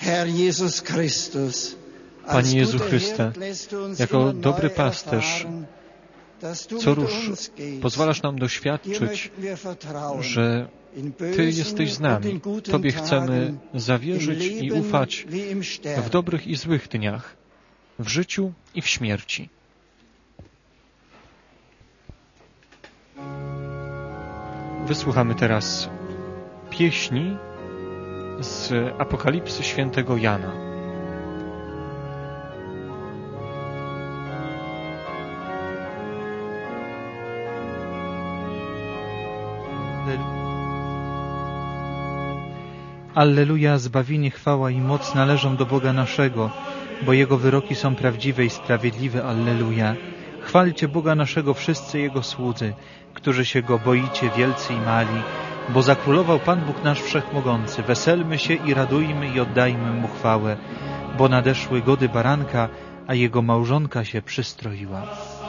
Herr Jesus Christus, Panie Jezu Chryste, jako dobry pasterz, co róż pozwalasz nam doświadczyć, że Ty jesteś z nami. Tobie chcemy zawierzyć i ufać w dobrych i złych dniach, w życiu i w śmierci. Wysłuchamy teraz pieśni z Apokalipsy świętego Jana. Alleluja, zbawienie, chwała i moc należą do Boga naszego, bo Jego wyroki są prawdziwe i sprawiedliwe. Alleluja. Chwalcie Boga naszego wszyscy Jego słudzy, którzy się Go boicie, wielcy i mali, bo zakrólował Pan Bóg nasz Wszechmogący. Weselmy się i radujmy i oddajmy Mu chwałę, bo nadeszły gody baranka, a Jego małżonka się przystroiła.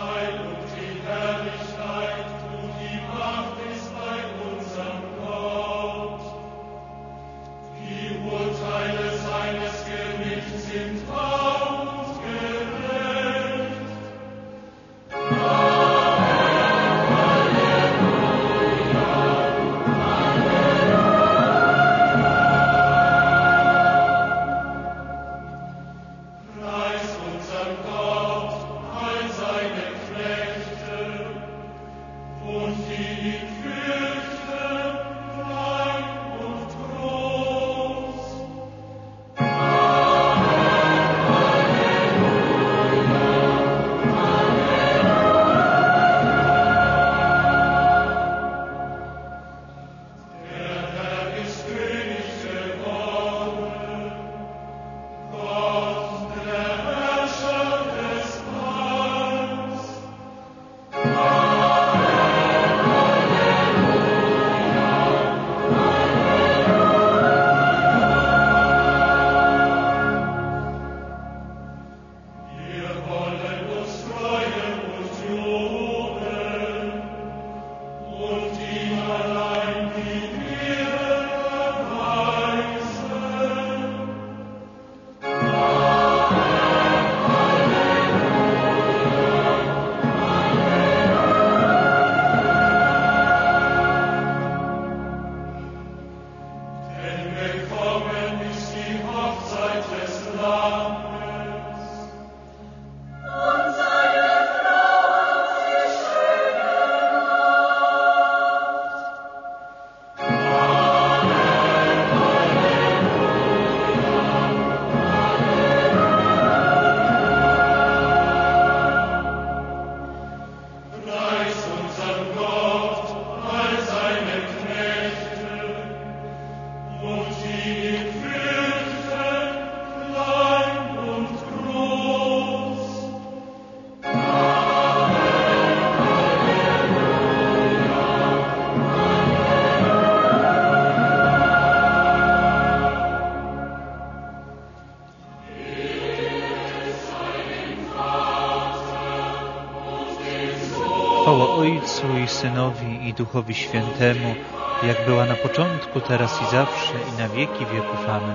Chwała Ojcu i Synowi i Duchowi Świętemu, jak była na początku, teraz i zawsze, i na wieki wieków. Amen.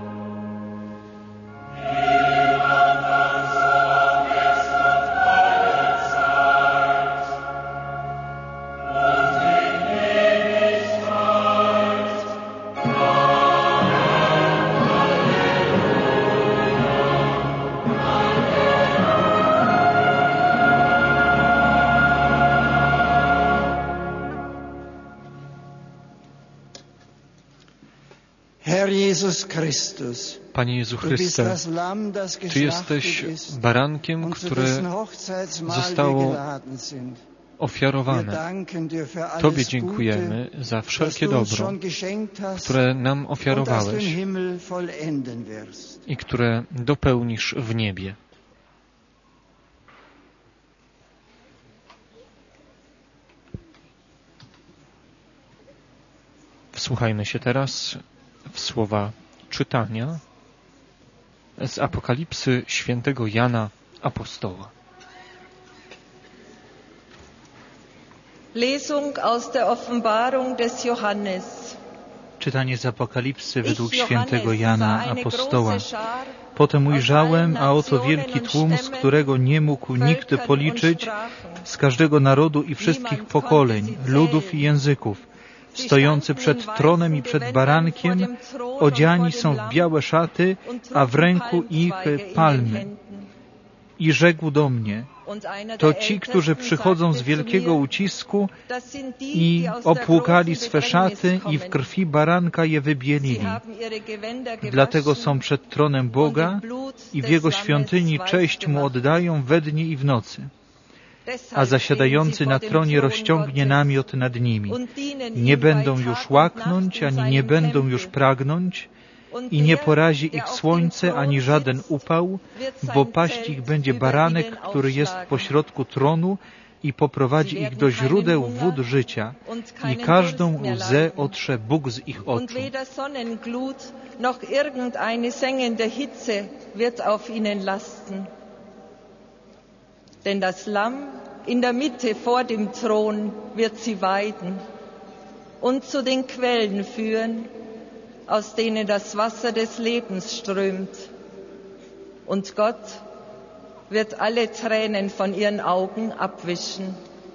Panie Jezu Chryste, Ty jesteś barankiem, które zostało ofiarowane. Tobie dziękujemy za wszelkie dobro, które nam ofiarowałeś i które dopełnisz w niebie. Wsłuchajmy się teraz w słowa czytania z Apokalipsy świętego Jana Apostoła. Lesung aus der Offenbarung des Johannes. Czytanie z Apokalipsy według świętego Jana Apostoła. Potem ujrzałem, a oto wielki tłum, z którego nie mógł nikt policzyć, z każdego narodu i wszystkich pokoleń, ludów i języków, stojący przed tronem i przed barankiem, odziani są w białe szaty, a w ręku ich palmy. I rzekł do mnie: to ci, którzy przychodzą z wielkiego ucisku i opłukali swe szaty i w krwi baranka je wybielili. Dlatego są przed tronem Boga i w Jego świątyni cześć Mu oddają we dnie i w nocy. A zasiadający na tronie rozciągnie namiot nad nimi. Nie będą już łaknąć, ani nie będą już pragnąć, i nie porazi ich słońce, ani żaden upał, bo paść ich będzie baranek, który jest pośrodku tronu i poprowadzi ich do źródeł wód życia i każdą łzę otrze Bóg z ich oczu. noch irgendeine sengende Hitze wird auf ihnen lasten. Denn das Lamm in der Mitte vor dem Thron wird sie weiden und zu den Quellen führen, aus denen das Wasser des Lebens strömt. Und Gott wird alle Tränen von ihren Augen abwischen.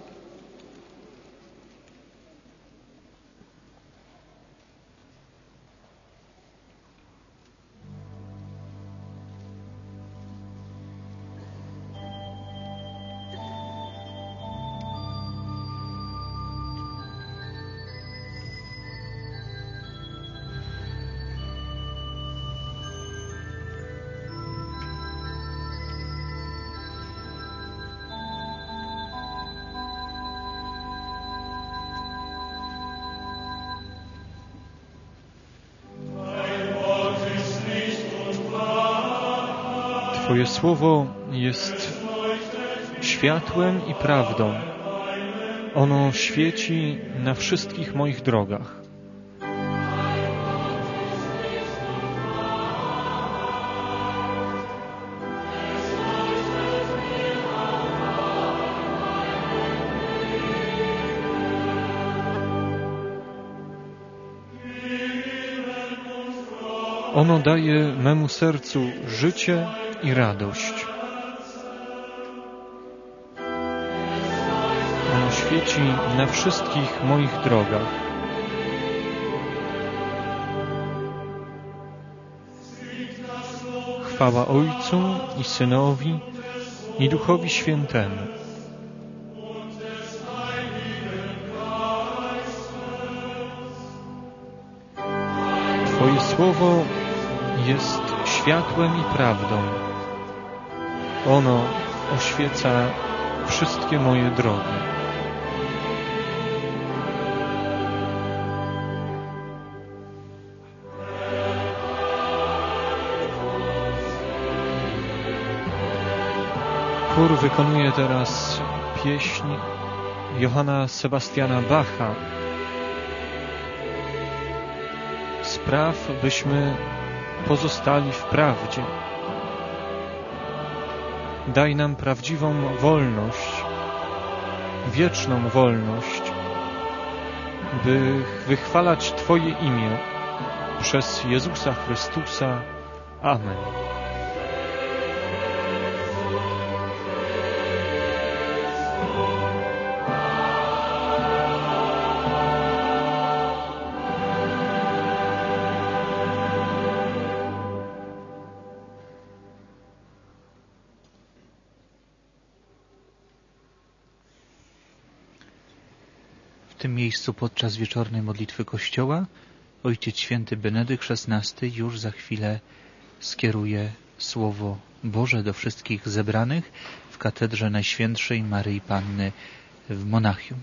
Twoje słowo jest światłem i prawdą. Ono świeci na wszystkich moich drogach. Ono daje memu sercu życie i radość. Ono świeci na wszystkich moich drogach. Chwała Ojcu i Synowi i Duchowi Świętemu. Twoje słowo jest światłem i prawdą. Ono oświeca wszystkie moje drogi. Chór wykonuje teraz pieśń Johanna Sebastiana Bacha. Spraw, byśmy pozostali w prawdzie. Daj nam prawdziwą wolność, wieczną wolność, by wychwalać Twoje imię przez Jezusa Chrystusa. Amen. W tym miejscu podczas wieczornej modlitwy Kościoła Ojciec Święty Benedykt szesnasty już za chwilę skieruje Słowo Boże do wszystkich zebranych w Katedrze Najświętszej Maryi Panny w Monachium.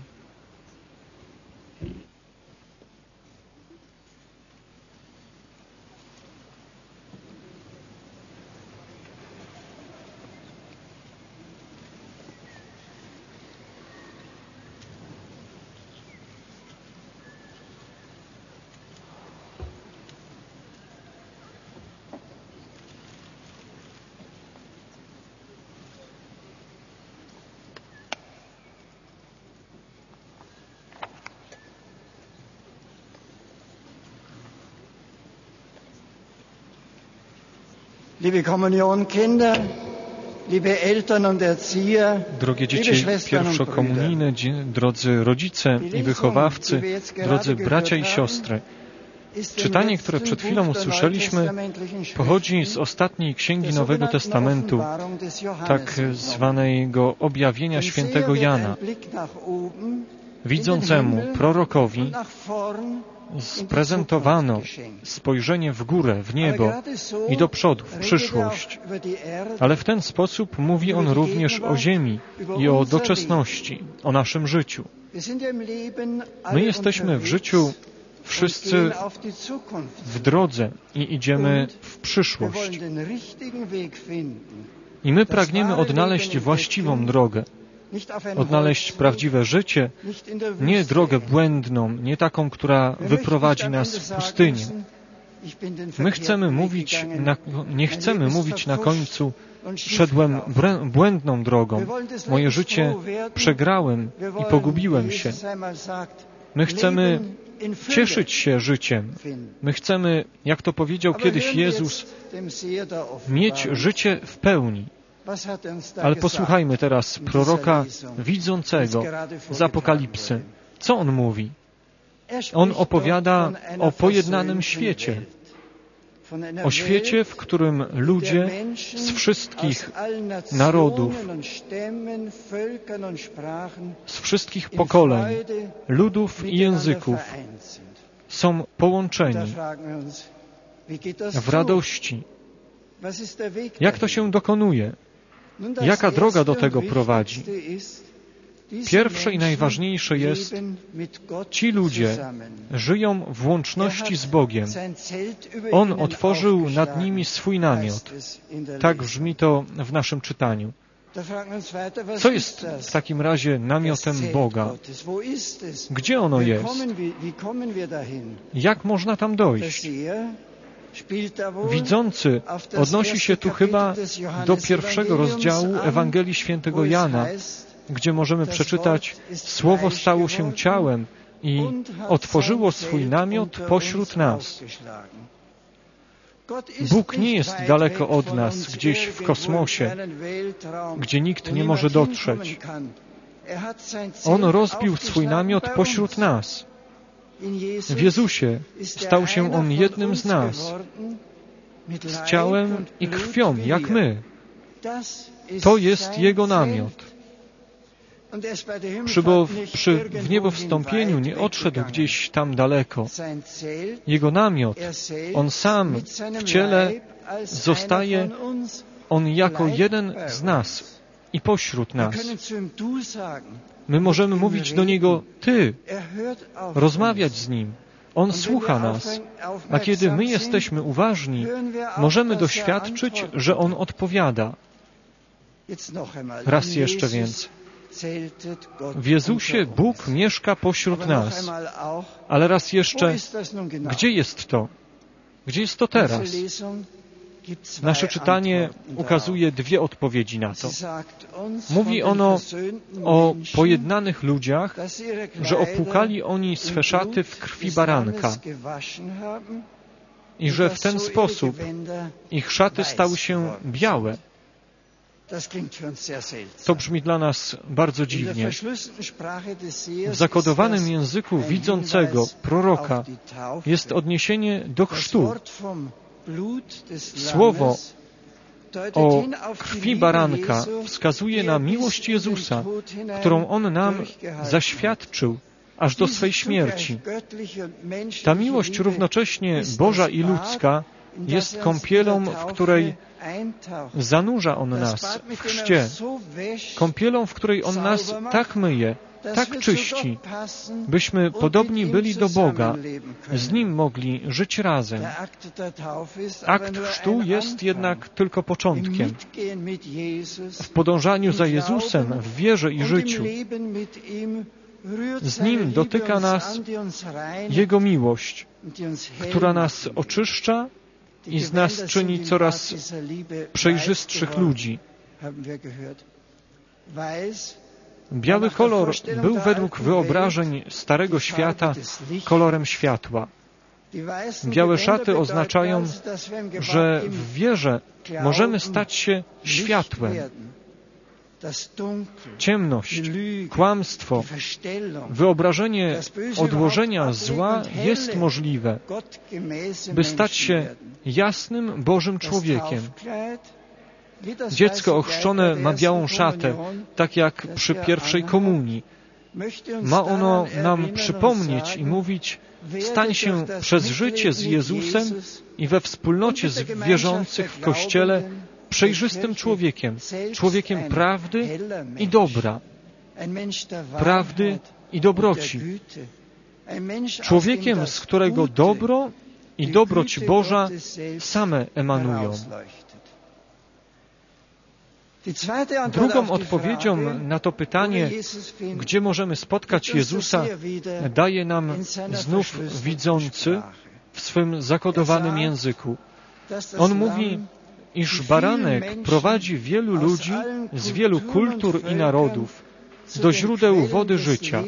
Liebe Kommunionkinder, liebe Eltern und Erzieher, drogie dzieci pierwszokomunijne, drodzy rodzice i wychowawcy, drodzy bracia i siostry. Czytanie, które przed chwilą usłyszeliśmy, pochodzi z ostatniej księgi Nowego Testamentu, tak zwanego objawienia świętego Jana. Widzącemu prorokowi sprezentowano spojrzenie w górę, w niebo i do przodu, w przyszłość. Ale w ten sposób mówi on również o ziemi i o doczesności, o naszym życiu. My jesteśmy w życiu wszyscy w drodze i idziemy w przyszłość. I my pragniemy odnaleźć właściwą drogę, odnaleźć prawdziwe życie, nie drogę błędną, nie taką, która wyprowadzi nas w pustynię. My chcemy mówić, na, nie chcemy mówić na końcu, szedłem błędną drogą, moje życie przegrałem i pogubiłem się. My chcemy cieszyć się życiem. My chcemy, jak to powiedział kiedyś Jezus, mieć życie w pełni. Ale posłuchajmy teraz proroka widzącego z Apokalipsy. Co on mówi? On opowiada o pojednanym świecie. O świecie, w którym ludzie z wszystkich narodów, z wszystkich pokoleń, ludów i języków są połączeni w radości. Jak to się dokonuje? Jaka droga do tego prowadzi? Pierwsze i najważniejsze jest, ci ludzie żyją w łączności z Bogiem. On otworzył nad nimi swój namiot. Tak brzmi to w naszym czytaniu. Co jest w takim razie namiotem Boga? Gdzie ono jest? Jak można tam dojść? Widzący odnosi się tu chyba do pierwszego rozdziału Ewangelii Świętego Jana, gdzie możemy przeczytać: Słowo stało się ciałem i otworzyło swój namiot pośród nas. Bóg nie jest daleko od nas, gdzieś w kosmosie, gdzie nikt nie może dotrzeć. On rozbił swój namiot pośród nas. W Jezusie stał się On jednym z nas, z ciałem i krwią, jak my. To jest Jego namiot. Przy, bo, przy w niebo wstąpieniu nie odszedł gdzieś tam daleko. Jego namiot, On sam w ciele zostaje, On jako jeden z nas i pośród nas. My możemy mówić do Niego Ty, rozmawiać z Nim. On słucha nas, a kiedy my jesteśmy uważni, możemy doświadczyć, że On odpowiada. Raz jeszcze więc. W Jezusie Bóg mieszka pośród nas. Ale raz jeszcze, gdzie jest to? Gdzie jest to teraz? Nasze czytanie ukazuje dwie odpowiedzi na to. Mówi ono o pojednanych ludziach, że opłukali oni swe szaty w krwi baranka i że w ten sposób ich szaty stały się białe. To brzmi dla nas bardzo dziwnie. W zakodowanym języku widzącego proroka jest odniesienie do chrztu. Słowo o krwi baranka wskazuje na miłość Jezusa, którą On nam zaświadczył aż do swej śmierci. Ta miłość równocześnie Boża i ludzka jest kąpielą, w której zanurza On nas w chrzcie. Kąpielą, w której On nas tak myje, tak czyści, byśmy podobni byli do Boga, z Nim mogli żyć razem. Akt chrztu jest jednak tylko początkiem. W podążaniu za Jezusem, w wierze i życiu, z Nim dotyka nas Jego miłość, która nas oczyszcza i z nas czyni coraz przejrzystszych ludzi. Biały kolor był według wyobrażeń Starego Świata kolorem światła. Białe szaty oznaczają, że w wierze możemy stać się światłem. Ciemność, kłamstwo, wyobrażenie odłożenia zła jest możliwe, by stać się jasnym Bożym człowiekiem. Dziecko ochrzczone ma białą szatę, tak jak przy pierwszej komunii. Ma ono nam przypomnieć i mówić: stań się przez życie z Jezusem i we wspólnocie z wierzących w Kościele przejrzystym człowiekiem, człowiekiem prawdy i dobra, prawdy i dobroci, człowiekiem, z którego dobro i dobroć Boża same emanują. Drugą odpowiedzią na to pytanie, gdzie możemy spotkać Jezusa, daje nam znów widzący w swym zakodowanym języku. On mówi, iż baranek prowadzi wielu ludzi z wielu kultur i narodów do źródeł wody życia.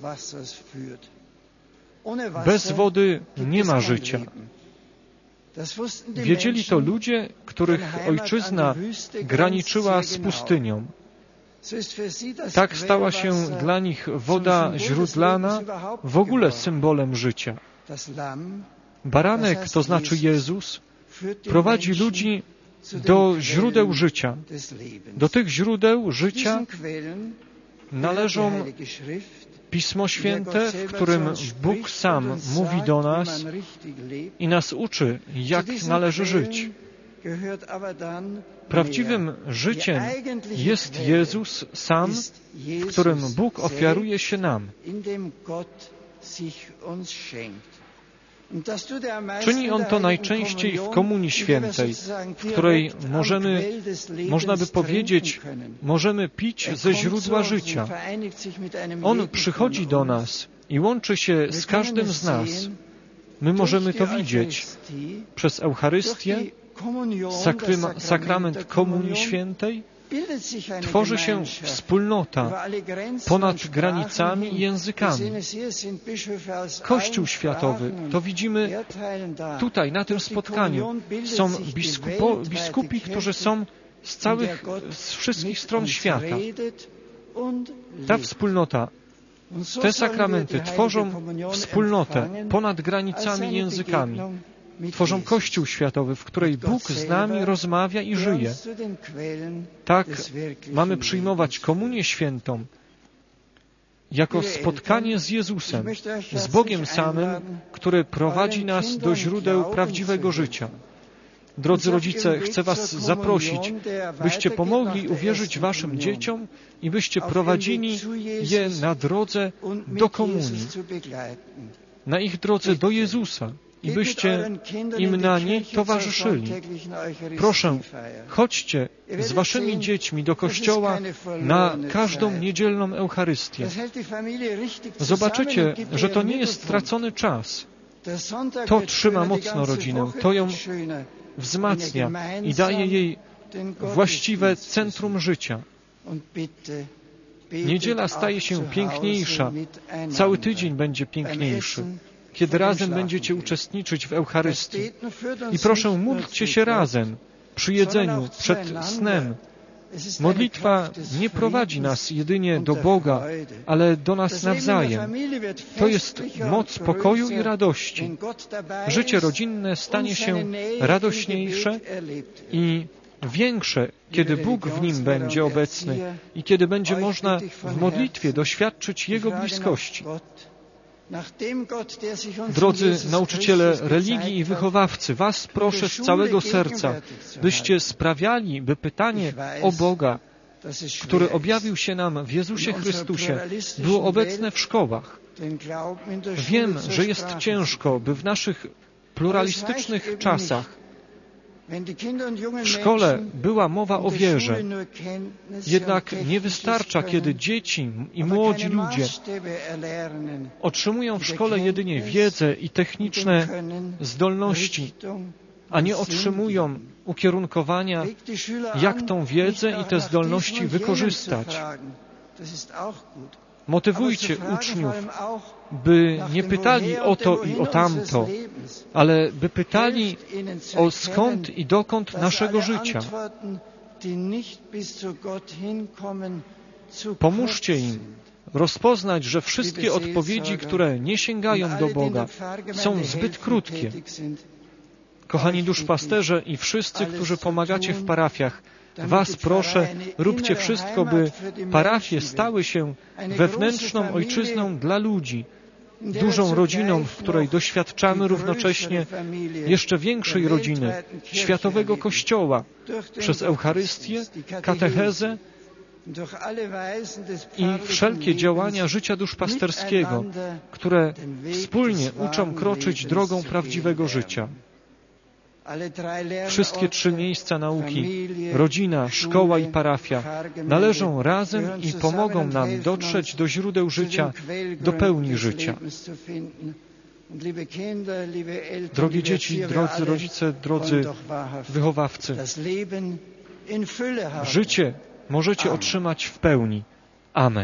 Bez wody nie ma życia. Wiedzieli to ludzie, których ojczyzna graniczyła z pustynią. Tak stała się dla nich woda źródlana w ogóle symbolem życia. Baranek, to znaczy Jezus, prowadzi ludzi do źródeł życia. Do tych źródeł życia należą Pismo Święte, w którym Bóg sam mówi do nas i nas uczy, jak należy żyć. Prawdziwym życiem jest Jezus sam, w którym Bóg ofiaruje się nam. Czyni On to najczęściej w Komunii Świętej, w której możemy, można by powiedzieć, możemy pić ze źródła życia. On przychodzi do nas i łączy się z każdym z nas. My możemy to widzieć przez Eucharystię, sakryma, sakrament Komunii Świętej. Tworzy się wspólnota ponad granicami i językami. Kościół światowy, to widzimy tutaj, na tym spotkaniu. Są biskupo, biskupi, którzy są z całych, z wszystkich stron świata. Ta wspólnota, te sakramenty tworzą wspólnotę ponad granicami i językami. Tworzą Kościół światowy, w której Bóg z nami rozmawia i żyje. Tak mamy przyjmować Komunię Świętą jako spotkanie z Jezusem, z Bogiem samym, który prowadzi nas do źródeł prawdziwego życia. Drodzy rodzice, chcę Was zaprosić, byście pomogli uwierzyć Waszym dzieciom i byście prowadzili je na drodze do komunii, na ich drodze do Jezusa. I byście im na niej towarzyszyli. Proszę, chodźcie z waszymi dziećmi do kościoła na każdą niedzielną Eucharystię. Zobaczycie, że to nie jest stracony czas. To trzyma mocno rodzinę, to ją wzmacnia i daje jej właściwe centrum życia. Niedziela staje się piękniejsza, cały tydzień będzie piękniejszy, kiedy razem będziecie uczestniczyć w Eucharystii. I proszę, módlcie się razem, przy jedzeniu, przed snem. Modlitwa nie prowadzi nas jedynie do Boga, ale do nas nawzajem. To jest moc pokoju i radości. Życie rodzinne stanie się radośniejsze i większe, kiedy Bóg w nim będzie obecny i kiedy będzie można w modlitwie doświadczyć Jego bliskości. Drodzy nauczyciele religii i wychowawcy, Was proszę z całego serca, byście sprawiali, by pytanie o Boga, który objawił się nam w Jezusie Chrystusie, było obecne w szkołach. Wiem, że jest ciężko, by w naszych pluralistycznych czasach w szkole była mowa o wierze. Jednak nie wystarcza, kiedy dzieci i młodzi ludzie otrzymują w szkole jedynie wiedzę i techniczne zdolności, a nie otrzymują ukierunkowania, jak tą wiedzę i te zdolności wykorzystać. Motywujcie uczniów, by nie pytali o to i o tamto, ale by pytali o skąd i dokąd naszego życia. Pomóżcie im rozpoznać, że wszystkie odpowiedzi, które nie sięgają do Boga, są zbyt krótkie. Kochani duszpasterze i wszyscy, którzy pomagacie w parafiach, Was proszę, róbcie wszystko, by parafie stały się wewnętrzną ojczyzną dla ludzi, dużą rodziną, w której doświadczamy równocześnie jeszcze większej rodziny, światowego Kościoła, przez Eucharystię, katechezę i wszelkie działania życia duszpasterskiego, które wspólnie uczą kroczyć drogą prawdziwego życia. Wszystkie trzy miejsca nauki, rodzina, szkoła i parafia, należą razem i pomogą nam dotrzeć do źródeł życia, do pełni życia. Drogie dzieci, drodzy rodzice, drodzy wychowawcy, życie możecie otrzymać w pełni. Amen.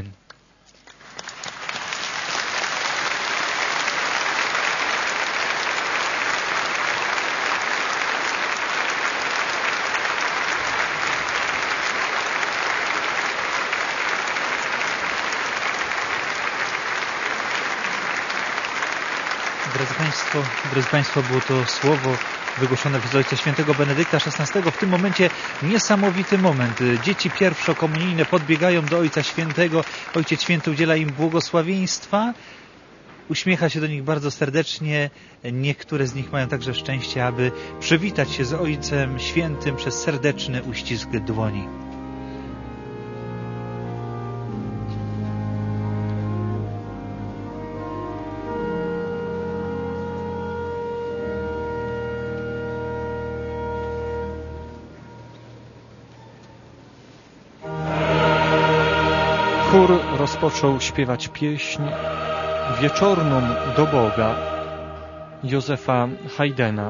Drodzy Państwo, drodzy Państwo, było to słowo wygłoszone przez Ojca Świętego Benedykta szesnastego. W tym momencie niesamowity moment. Dzieci pierwszokomunijne podbiegają do Ojca Świętego. Ojciec Święty udziela im błogosławieństwa. Uśmiecha się do nich bardzo serdecznie. Niektóre z nich mają także szczęście, aby przywitać się z Ojcem Świętym przez serdeczny uścisk dłoni. Chór rozpoczął śpiewać pieśń wieczorną do Boga Józefa Haydna.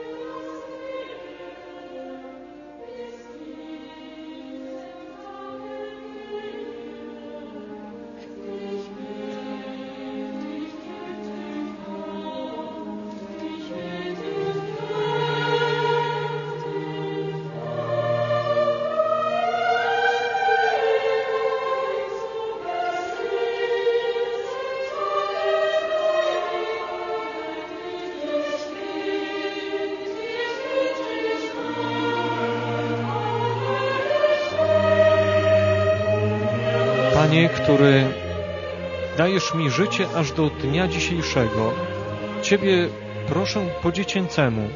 Panie, który dajesz mi życie aż do dnia dzisiejszego, Ciebie proszę po dziecięcemu.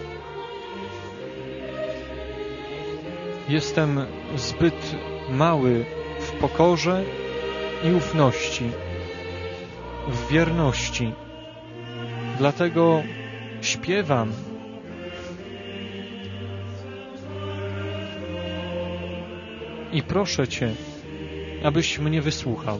Jestem zbyt mały w pokorze i ufności, w wierności. Dlatego śpiewam. I proszę Cię, abyś mnie wysłuchał.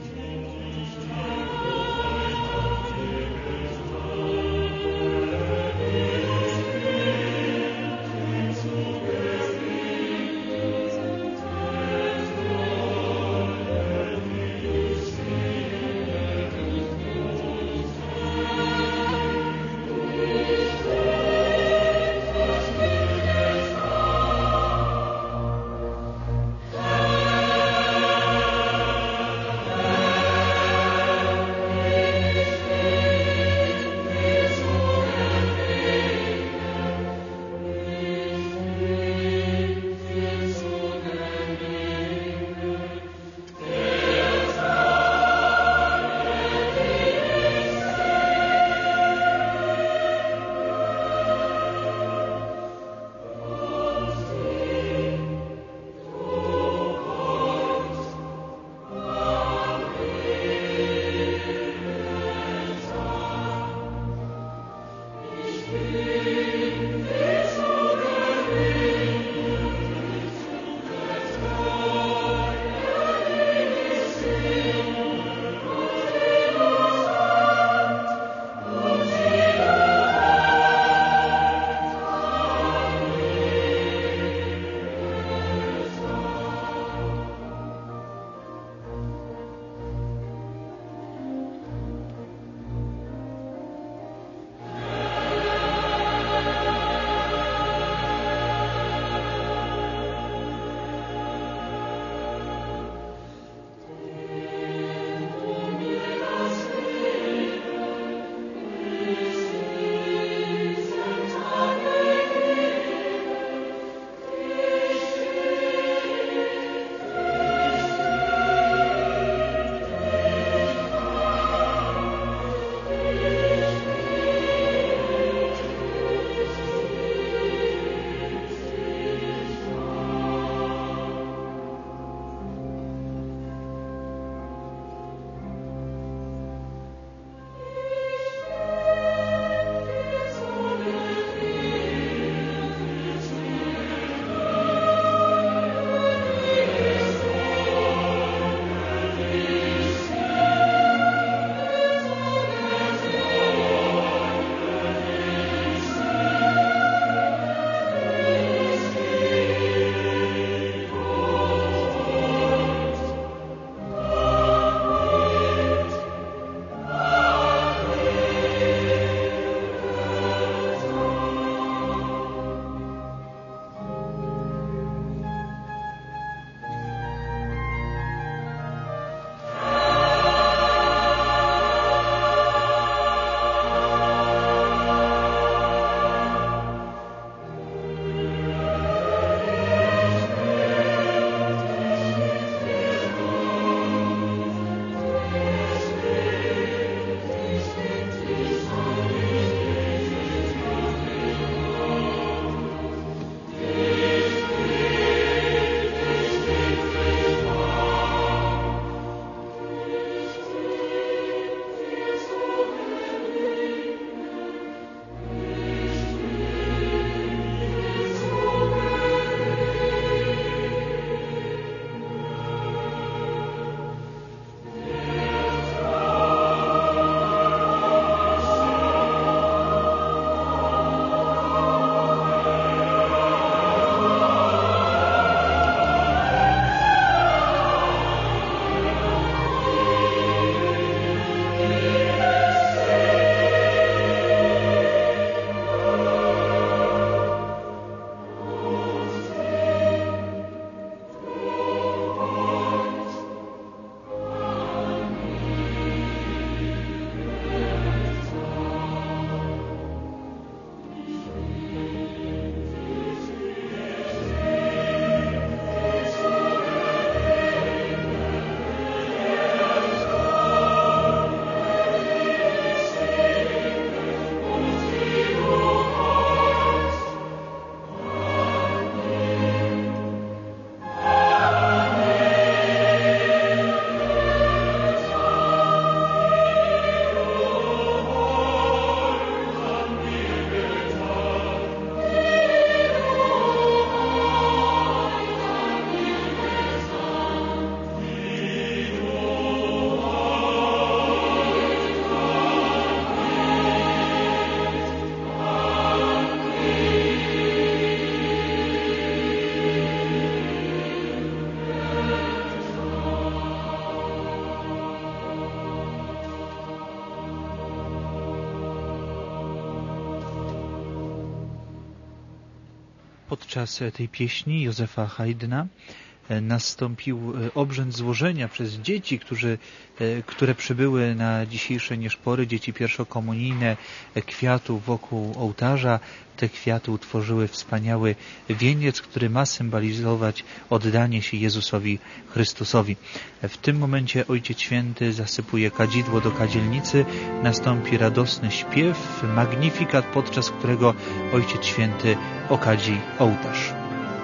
podczas tej pieśni Józefa Haydna nastąpił obrzęd złożenia przez dzieci, którzy, które przybyły na dzisiejsze nieszpory, dzieci pierwszokomunijne, kwiatów wokół ołtarza. Te kwiaty utworzyły wspaniały wieniec, który ma symbolizować oddanie się Jezusowi Chrystusowi. W tym momencie Ojciec Święty zasypuje kadzidło do kadzielnicy, nastąpi radosny śpiew, magnifikat, podczas którego Ojciec Święty okadzi ołtarz.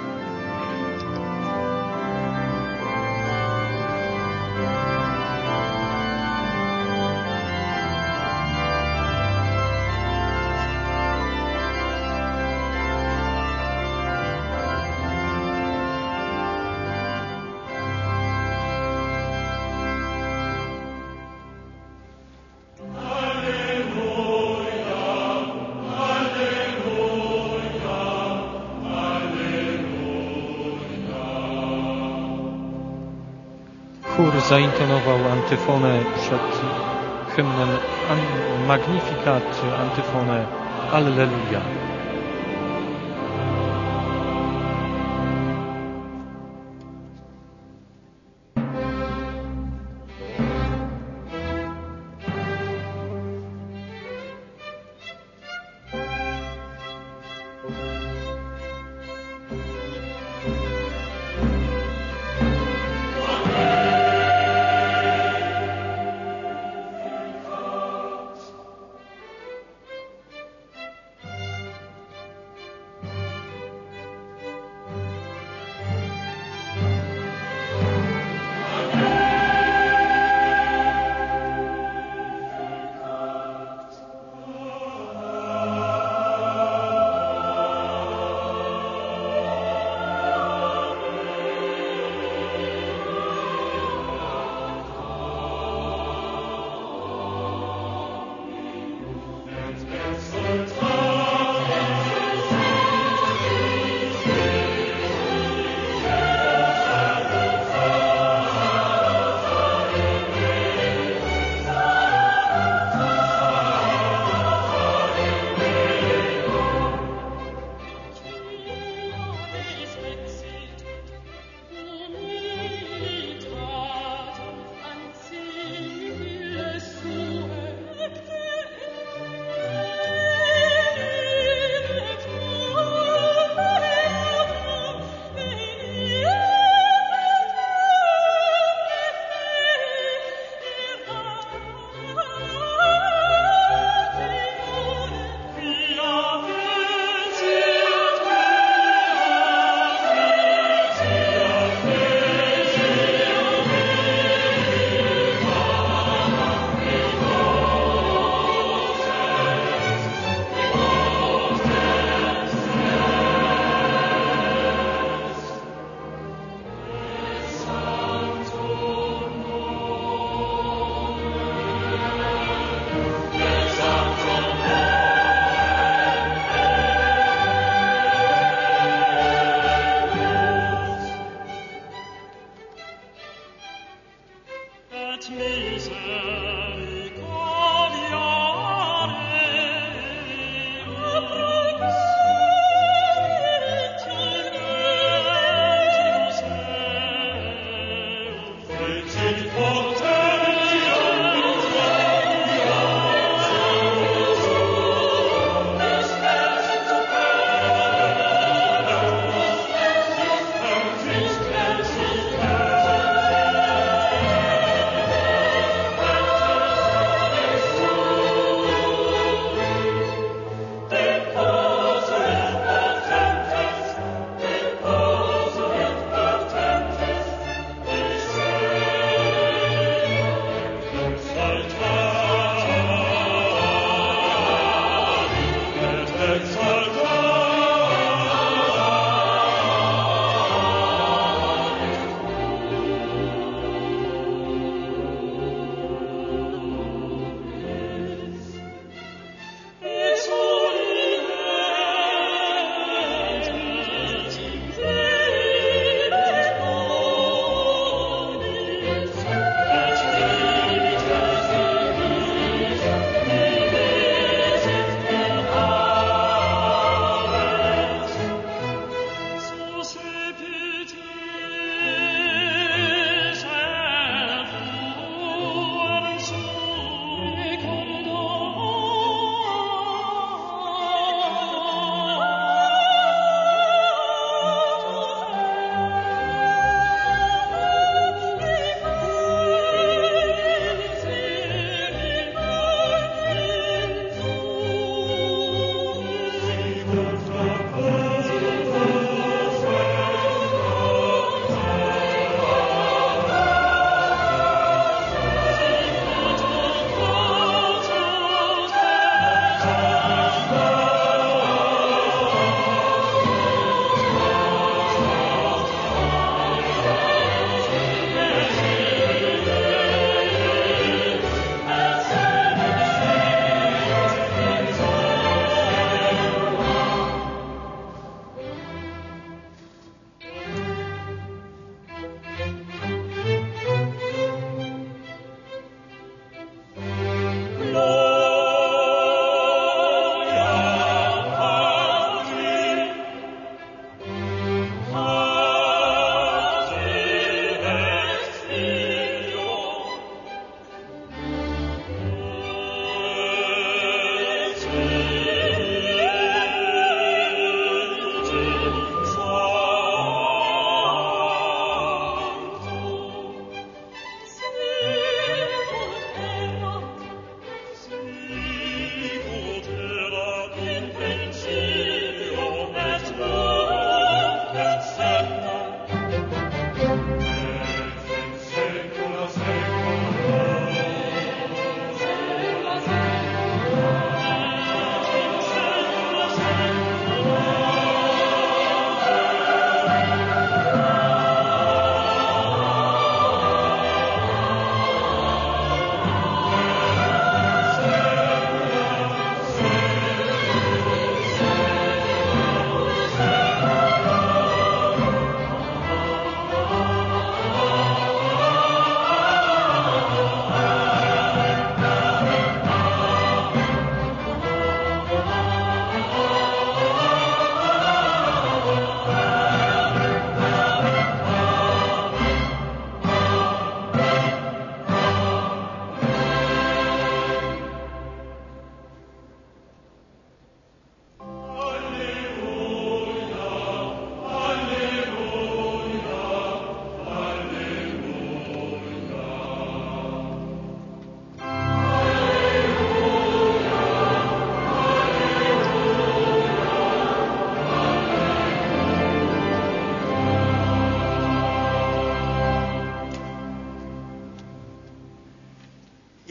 Chór zaintonował antyfonę przed hymnem Magnificat, antyfonę Alleluja.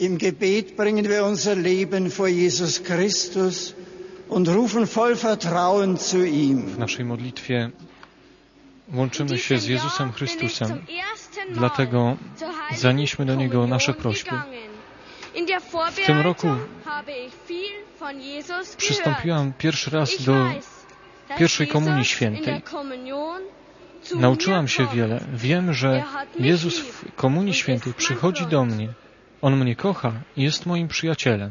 Im Gebet bringen wir unser Leben vor Jesus Christus und rufen voll Vertrauen zu ihm. W naszej modlitwie łączymy się z Jezusem Chrystusem. Dlatego zanieśmy do Niego nasze prośby. W tym roku przystąpiłam pierwszy raz do pierwszej Komunii Świętej. Nauczyłam się wiele. Wiem, że Jezus w Komunii Świętej przychodzi do mnie. On mnie kocha i jest moim przyjacielem.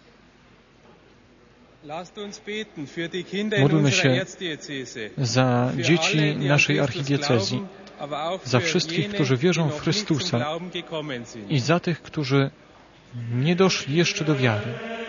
Módlmy się za dzieci naszej archidiecezji, za wszystkich, którzy wierzą w Chrystusa i za tych, którzy nie doszli jeszcze do wiary.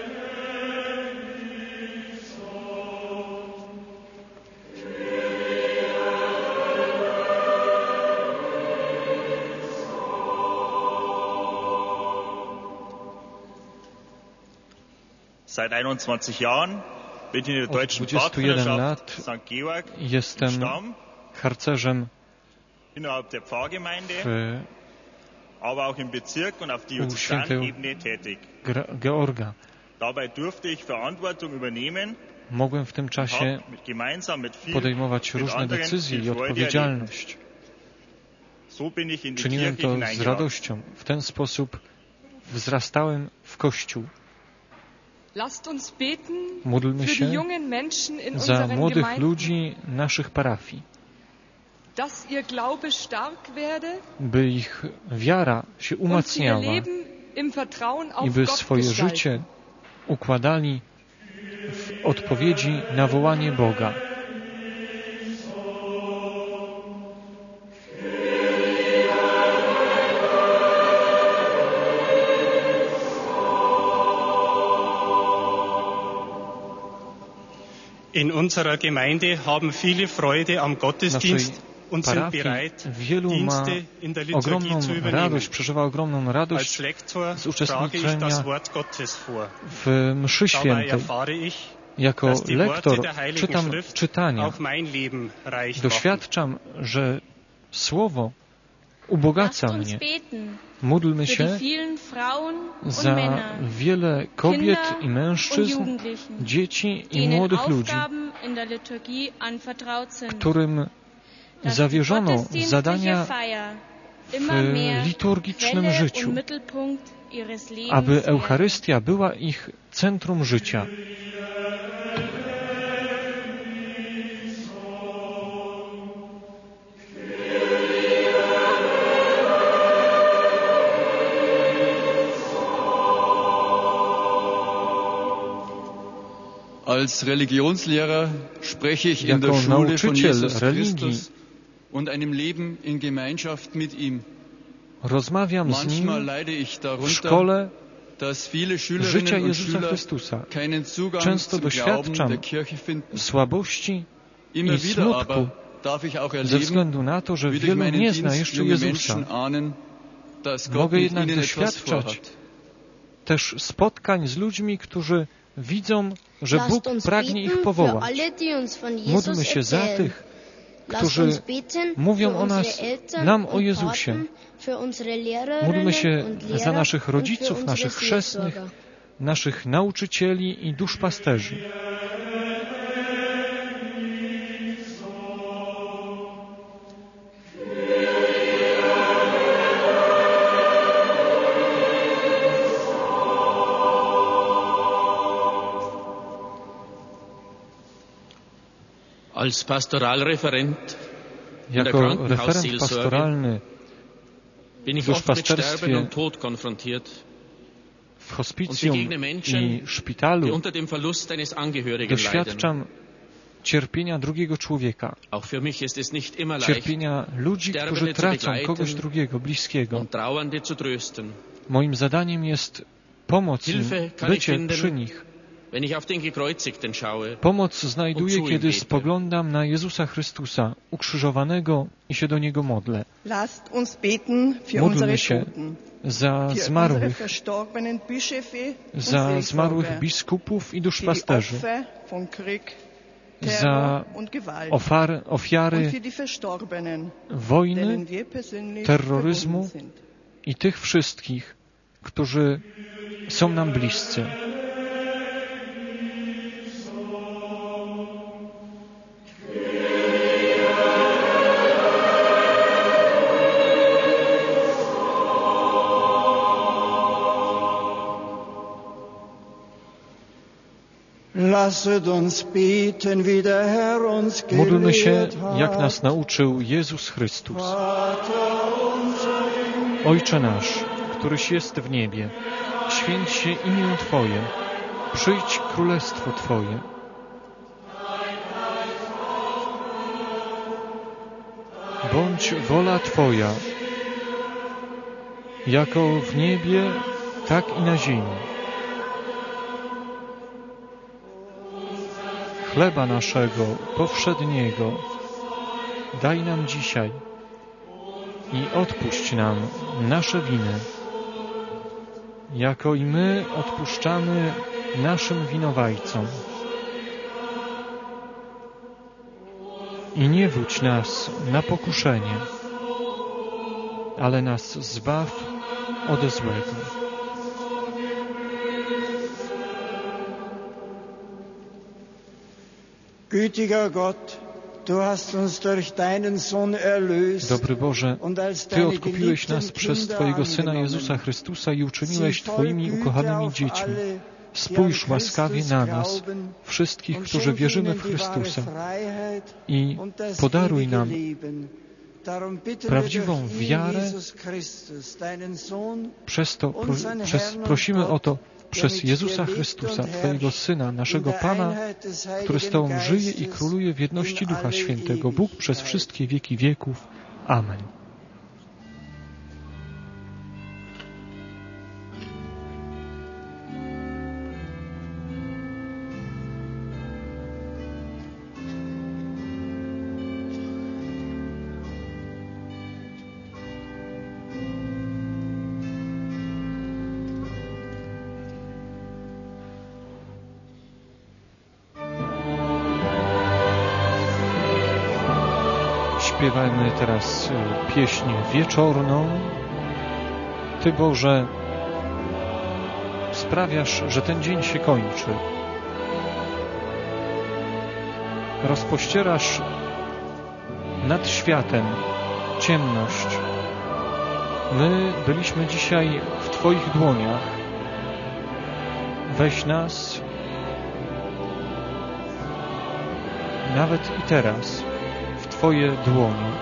Seit einundzwanzig Jahren bin ich in der deutschen Od dwudziestu jeden lat Sankt Georg jestem harcerzem innerhalb der Pfarrgemeinde, w, aber auch im Bezirk und auf u świętego Diözesanebene tätig. Georga. Dabei durfte ich Verantwortung übernehmen. Mogłem w tym czasie podejmować różne decyzje i odpowiedzialność. Czyniłem to z radością. W ten sposób wzrastałem w Kościół. Módlmy się za młodych ludzi naszych parafii, by ich wiara się umacniała i by swoje życie układali w odpowiedzi na wołanie Boga. In unserer Gemeinde haben viele Freude am Gottesdienst und sind bereit, Dienste in der Liturgie zu radość, übernehmen. przeżywa ogromną radość Als Lektor z trage ich uczestniczenia das Wort Gottes vor. w mszy Dabei świętej. erfahre ich, Jako dass die Worte lektor der Heiligen czytam Schrift czytania. auch mein Leben reich machen. Doświadczam, że Słowo ubogaca mnie. Módlmy się za wiele kobiet i mężczyzn, dzieci i młodych ludzi, którym zawierzono zadania w liturgicznym życiu, aby Eucharystia była ich centrum życia. Als Religionslehrer spreche ich in der Schule von Jesus Christus und einem Leben in Gemeinschaft mit ihm. Rozmawiam z nim w szkole życia Jezusa Chrystusa. Często doświadczam słabości i smutku ze względu na to, że wielu nie zna jeszcze Jezusa. Mogę jednak doświadczać też spotkań z ludźmi, którzy widzą, że Bóg pragnie ich powołać. Módlmy się za tych, którzy mówią o nas, nam o Jezusie. Módlmy się za naszych rodziców, naszych chrzestnych, naszych nauczycieli i duszpasterzy. Als Pastoralreferent jako referent pastoralny w duszpasterstwie, w hospicjum i szpitalu doświadczam cierpienia drugiego człowieka, cierpienia ludzi, którzy tracą kogoś drugiego, bliskiego. Moim zadaniem jest pomoc im, bycie przy nich. Pomoc znajduję, kiedy spoglądam na Jezusa Chrystusa, ukrzyżowanego i się do Niego modlę. Módlmy się za zmarłych, za zmarłych biskupów i duszpasterzy, za ofar, ofiary wojny, terroryzmu i tych wszystkich, którzy są nam bliscy. Módlmy się, jak nas nauczył Jezus Chrystus. Ojcze nasz, któryś jest w niebie, święć się imię Twoje, przyjdź królestwo Twoje. Bądź wola Twoja, jako w niebie, tak i na ziemi. Chleba naszego powszedniego daj nam dzisiaj i odpuść nam nasze winy, jako i my odpuszczamy naszym winowajcom. I nie wódź nas na pokuszenie, ale nas zbaw ode złego. Dobry Boże, Ty odkupiłeś nas przez Twojego Syna Jezusa Chrystusa i uczyniłeś Twoimi ukochanymi dziećmi. Spójrz łaskawie na nas, wszystkich, którzy wierzymy w Chrystusa, i podaruj nam prawdziwą wiarę. Przez to pro, przez, prosimy o to przez Jezusa Chrystusa, Twojego Syna, naszego Pana, który z Tobą żyje i króluje w jedności Ducha Świętego, Bóg przez wszystkie wieki wieków. Amen. Śpiewajmy teraz pieśń wieczorną. Ty, Boże, sprawiasz, że ten dzień się kończy. Rozpościerasz nad światem ciemność. My byliśmy dzisiaj w Twoich dłoniach. Weź nas nawet i teraz w Twoje dłonie.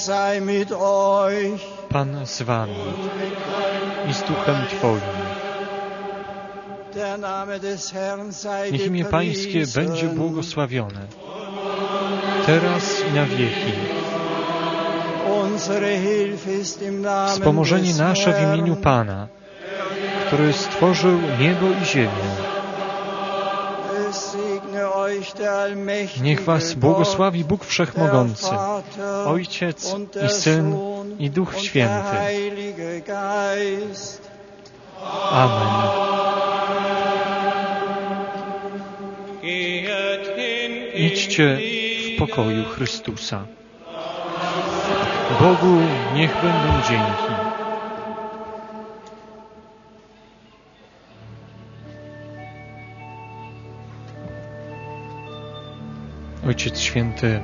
Pan z wami i z duchem Twoim. Niech imię Pańskie będzie błogosławione, teraz i na wieki. Wspomożenie nasze w imieniu Pana, który stworzył niebo i ziemię. Niech was błogosławi Bóg Wszechmogący, Ojciec i Syn i Duch Święty. Amen. Idźcie w pokoju Chrystusa. Bogu niech będą dzięki. Ojciec Święty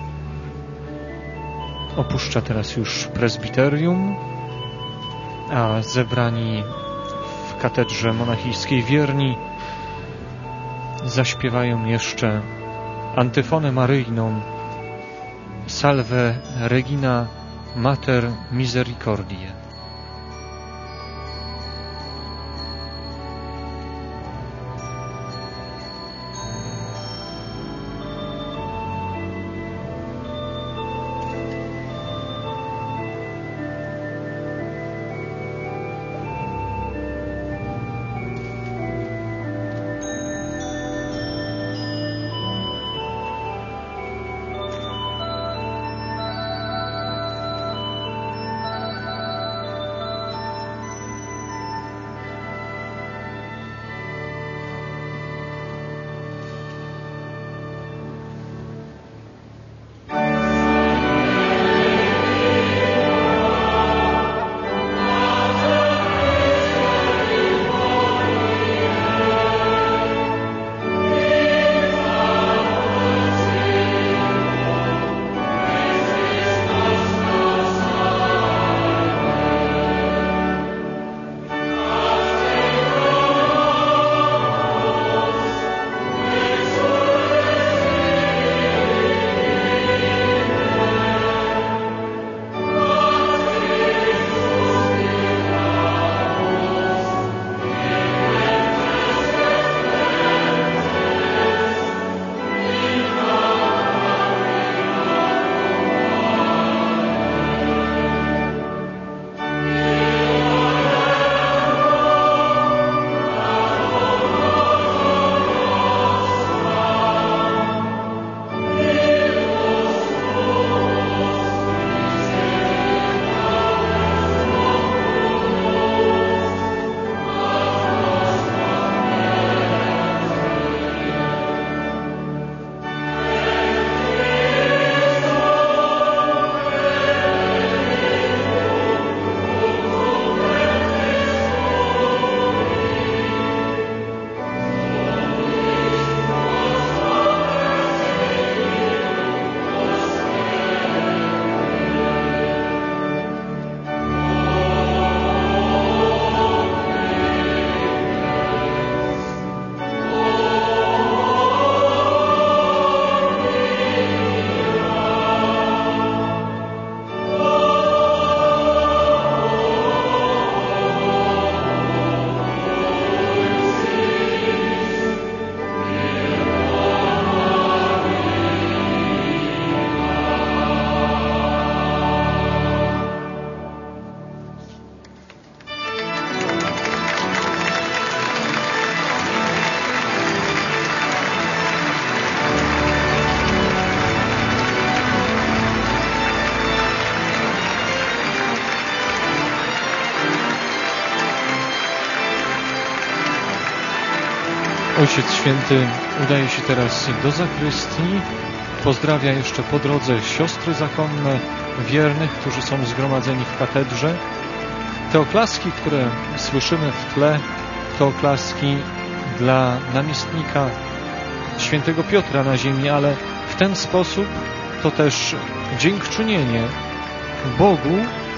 opuszcza teraz już prezbiterium, a zebrani w katedrze monachijskiej wierni zaśpiewają jeszcze antyfonę maryjną Salve Regina Mater Misericordiae. Ojciec Święty udaje się teraz do zakrystii. Pozdrawia jeszcze po drodze siostry zakonne, wiernych, którzy są zgromadzeni w katedrze. Te oklaski, które słyszymy w tle, to oklaski dla namiestnika świętego Piotra na ziemi, ale w ten sposób to też dziękczynienie Bogu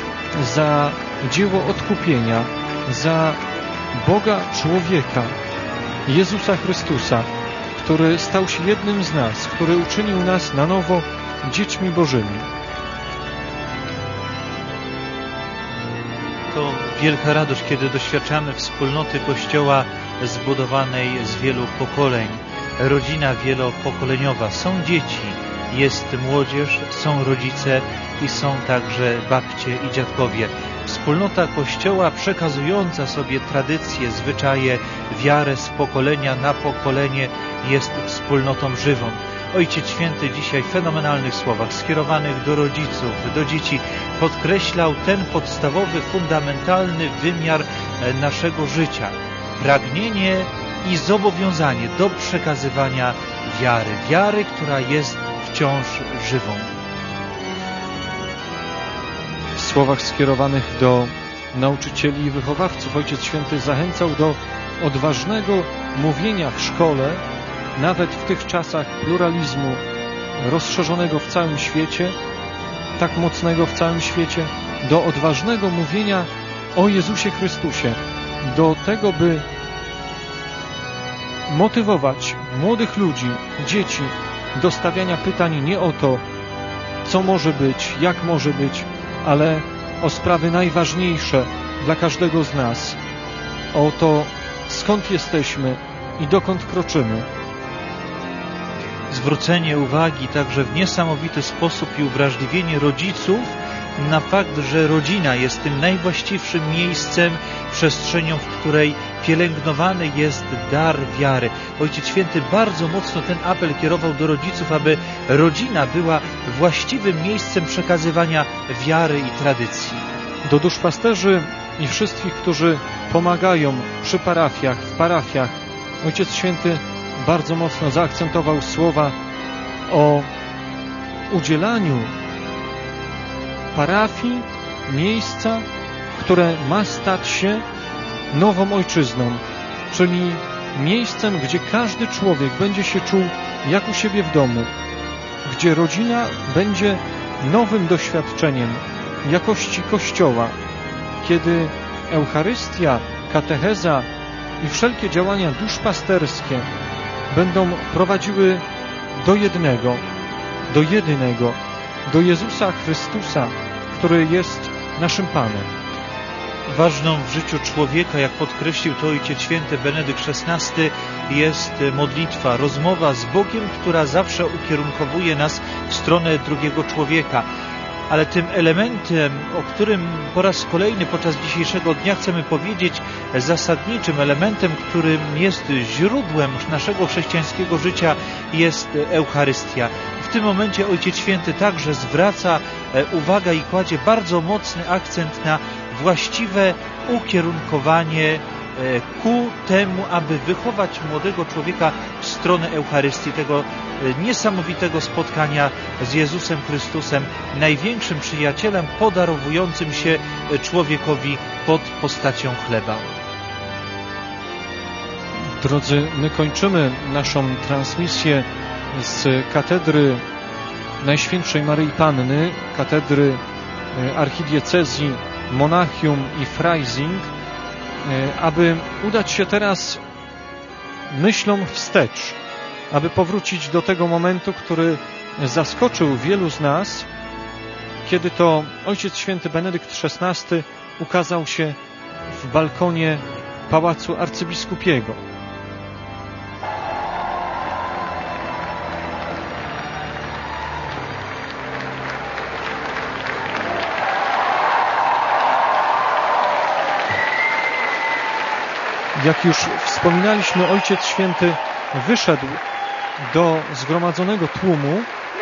za dzieło odkupienia, za Boga człowieka, Jezusa Chrystusa, który stał się jednym z nas, który uczynił nas na nowo dziećmi Bożymi. to wielka radość, kiedy doświadczamy wspólnoty Kościoła zbudowanej z wielu pokoleń. Rodzina wielopokoleniowa. Są dzieci, jest młodzież, są rodzice i są także babcie i dziadkowie. Wspólnota Kościoła przekazująca sobie tradycje, zwyczaje, wiarę z pokolenia na pokolenie jest wspólnotą żywą. Ojciec Święty dzisiaj w fenomenalnych słowach skierowanych do rodziców, do dzieci podkreślał ten podstawowy, fundamentalny wymiar naszego życia. Pragnienie i zobowiązanie do przekazywania wiary. Wiary, która jest wciąż żywą. W słowach skierowanych do nauczycieli i wychowawców Ojciec Święty zachęcał do odważnego mówienia w szkole, nawet w tych czasach pluralizmu rozszerzonego w całym świecie, tak mocnego w całym świecie, do odważnego mówienia o Jezusie Chrystusie, do tego, by motywować młodych ludzi, dzieci do stawiania pytań nie o to, co może być, jak może być, ale o sprawy najważniejsze dla każdego z nas, o to, skąd jesteśmy i dokąd kroczymy. Zwrócenie uwagi także w niesamowity sposób i uwrażliwienie rodziców na fakt, że rodzina jest tym najwłaściwszym miejscem, przestrzenią, w której pielęgnowany jest dar wiary. Ojciec Święty bardzo mocno ten apel kierował do rodziców, aby rodzina była właściwym miejscem przekazywania wiary i tradycji. Do duszpasterzy i wszystkich, którzy pomagają przy parafiach, w parafiach, Ojciec Święty bardzo mocno zaakcentował słowa o udzielaniu parafii, miejsca, które ma stać się nową ojczyzną, czyli miejscem, gdzie każdy człowiek będzie się czuł jak u siebie w domu, gdzie rodzina będzie nowym doświadczeniem jakości Kościoła, kiedy Eucharystia, katecheza i wszelkie działania duszpasterskie będą prowadziły do jednego, do jedynego, do Jezusa Chrystusa, który jest naszym Panem. Ważną w życiu człowieka, jak podkreślił to Ojciec Święty Benedykt szesnasty, jest modlitwa, rozmowa z Bogiem, która zawsze ukierunkowuje nas w stronę drugiego człowieka. Ale tym elementem, o którym po raz kolejny podczas dzisiejszego dnia chcemy powiedzieć, zasadniczym elementem, którym jest źródłem naszego chrześcijańskiego życia, jest Eucharystia. W tym momencie Ojciec Święty także zwraca uwagę i kładzie bardzo mocny akcent na właściwe ukierunkowanie ku temu, aby wychować młodego człowieka w stronę Eucharystii, tego niesamowitego spotkania z Jezusem Chrystusem, największym przyjacielem podarowującym się człowiekowi pod postacią chleba. Drodzy, my kończymy naszą transmisję z katedry Najświętszej Maryi Panny, katedry archidiecezji Monachium i Freising, aby udać się teraz myślą wstecz, aby powrócić do tego momentu, który zaskoczył wielu z nas, kiedy to Ojciec Święty Benedykt szesnasty ukazał się w balkonie Pałacu Arcybiskupiego. Jak już wspominaliśmy, Ojciec Święty wyszedł do zgromadzonego tłumu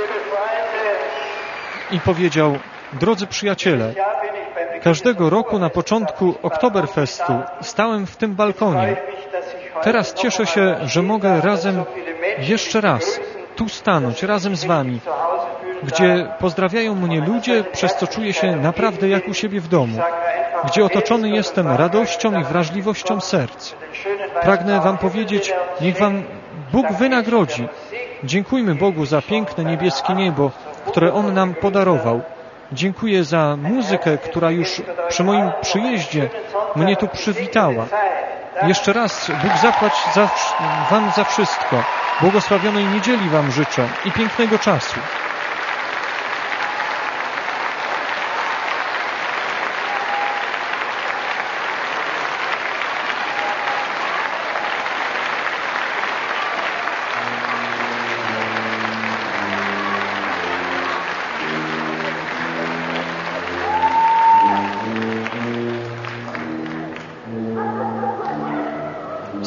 i powiedział: drodzy przyjaciele, każdego roku na początku Oktoberfestu stałem w tym balkonie. Teraz cieszę się, że mogę razem jeszcze raz tu stanąć, razem z wami, gdzie pozdrawiają mnie ludzie, przez co czuję się naprawdę jak u siebie w domu, gdzie otoczony jestem radością i wrażliwością serc. Pragnę wam powiedzieć, niech wam Bóg wynagrodzi. Dziękujmy Bogu za piękne niebieskie niebo, które On nam podarował. Dziękuję za muzykę, która już przy moim przyjeździe mnie tu przywitała. Jeszcze raz Bóg zapłać za, wam za wszystko. Błogosławionej niedzieli wam życzę i pięknego czasu.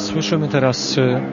Słyszymy teraz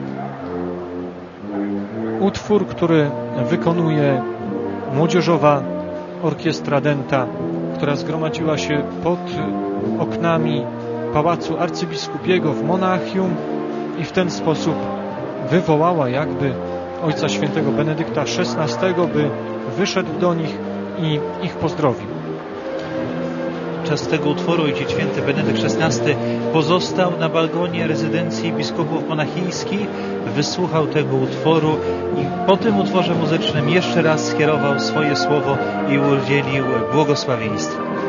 utwór, który wykonuje młodzieżowa orkiestra Denta, która zgromadziła się pod oknami Pałacu Arcybiskupiego w Monachium i w ten sposób wywołała jakby Ojca Świętego Benedykta szesnastego, by wyszedł do nich i ich pozdrowił. Podczas tego utworu Ojciec Święty Benedykt szesnasty pozostał na balkonie rezydencji biskupów monachijskich, wysłuchał tego utworu i po tym utworze muzycznym jeszcze raz skierował swoje słowo i udzielił błogosławieństwa.